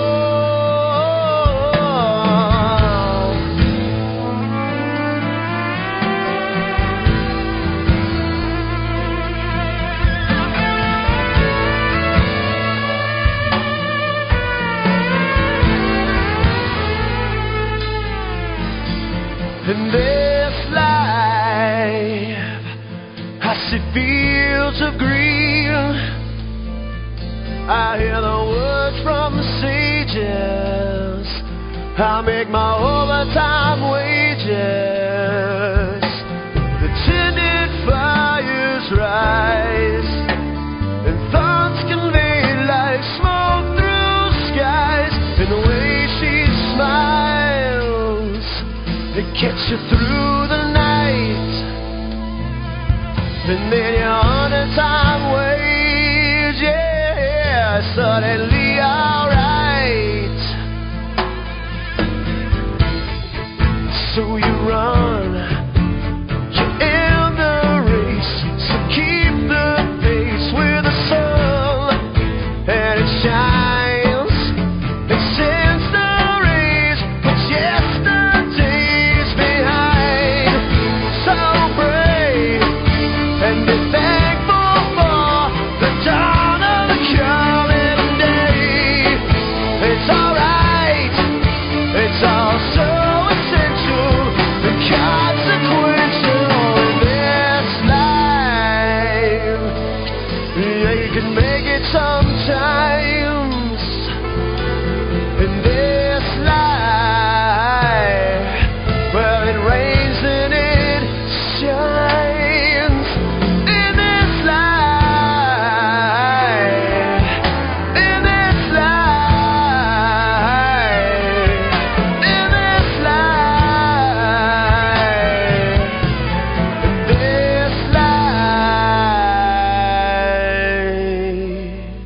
In this life, I see fields of green. I hear the words from the sages. I make my overtime wages. The tended fires rise, and thoughts convey like smoke through skies. And the way she smiles, it gets you through the night. And then you're on a time wage, yeah, suddenly alright. So you run, you're in the race, so keep the pace with the sun, and it shines, it sends the rays, but yesterday's behind. So brave and be thankful for the dawn of the coming day. It's alright, it's all so essential and consequential in this life. Yeah, you can make it sometimes in this life. Well, it rains and it shines in this life, in this life, in this life, in this life.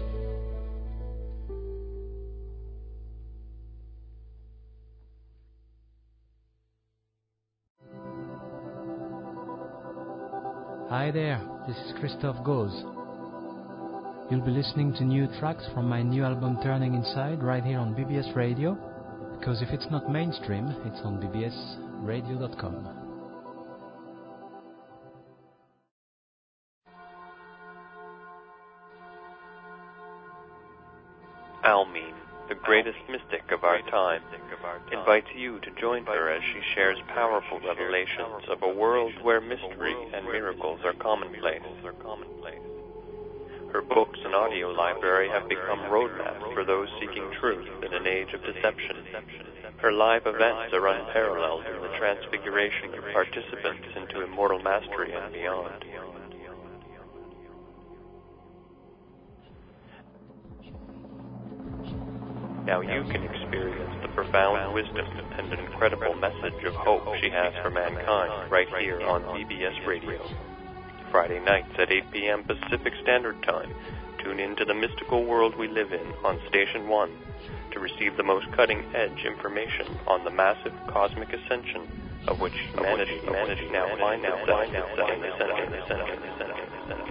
Hi there, this is Christoph Goes. You'll be listening to new tracks from my new album Turning Inside right here on B B S Radio, because if it's not mainstream, it's on b b s radio dot com. Almeen, the greatest mystic of our time, invites you to join her as she shares powerful revelations of a world where mystery and miracles are commonplace. Her books and audio library have become roadmaps for those seeking truth in an age of deception. Her live events are unparalleled in the transfiguration of participants into immortal mastery and beyond. Now you can experience the profound wisdom and incredible message of hope she has for mankind right here on B B S Radio. Friday nights at eight p.m. Pacific Standard Time. Tune in to the mystical world we live in on Station one to receive the most cutting-edge information on the massive cosmic ascension of which humanity, humanity now finds itself in the center, in the center, in the center, in the center.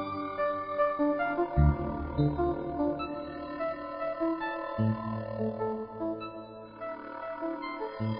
Thank you.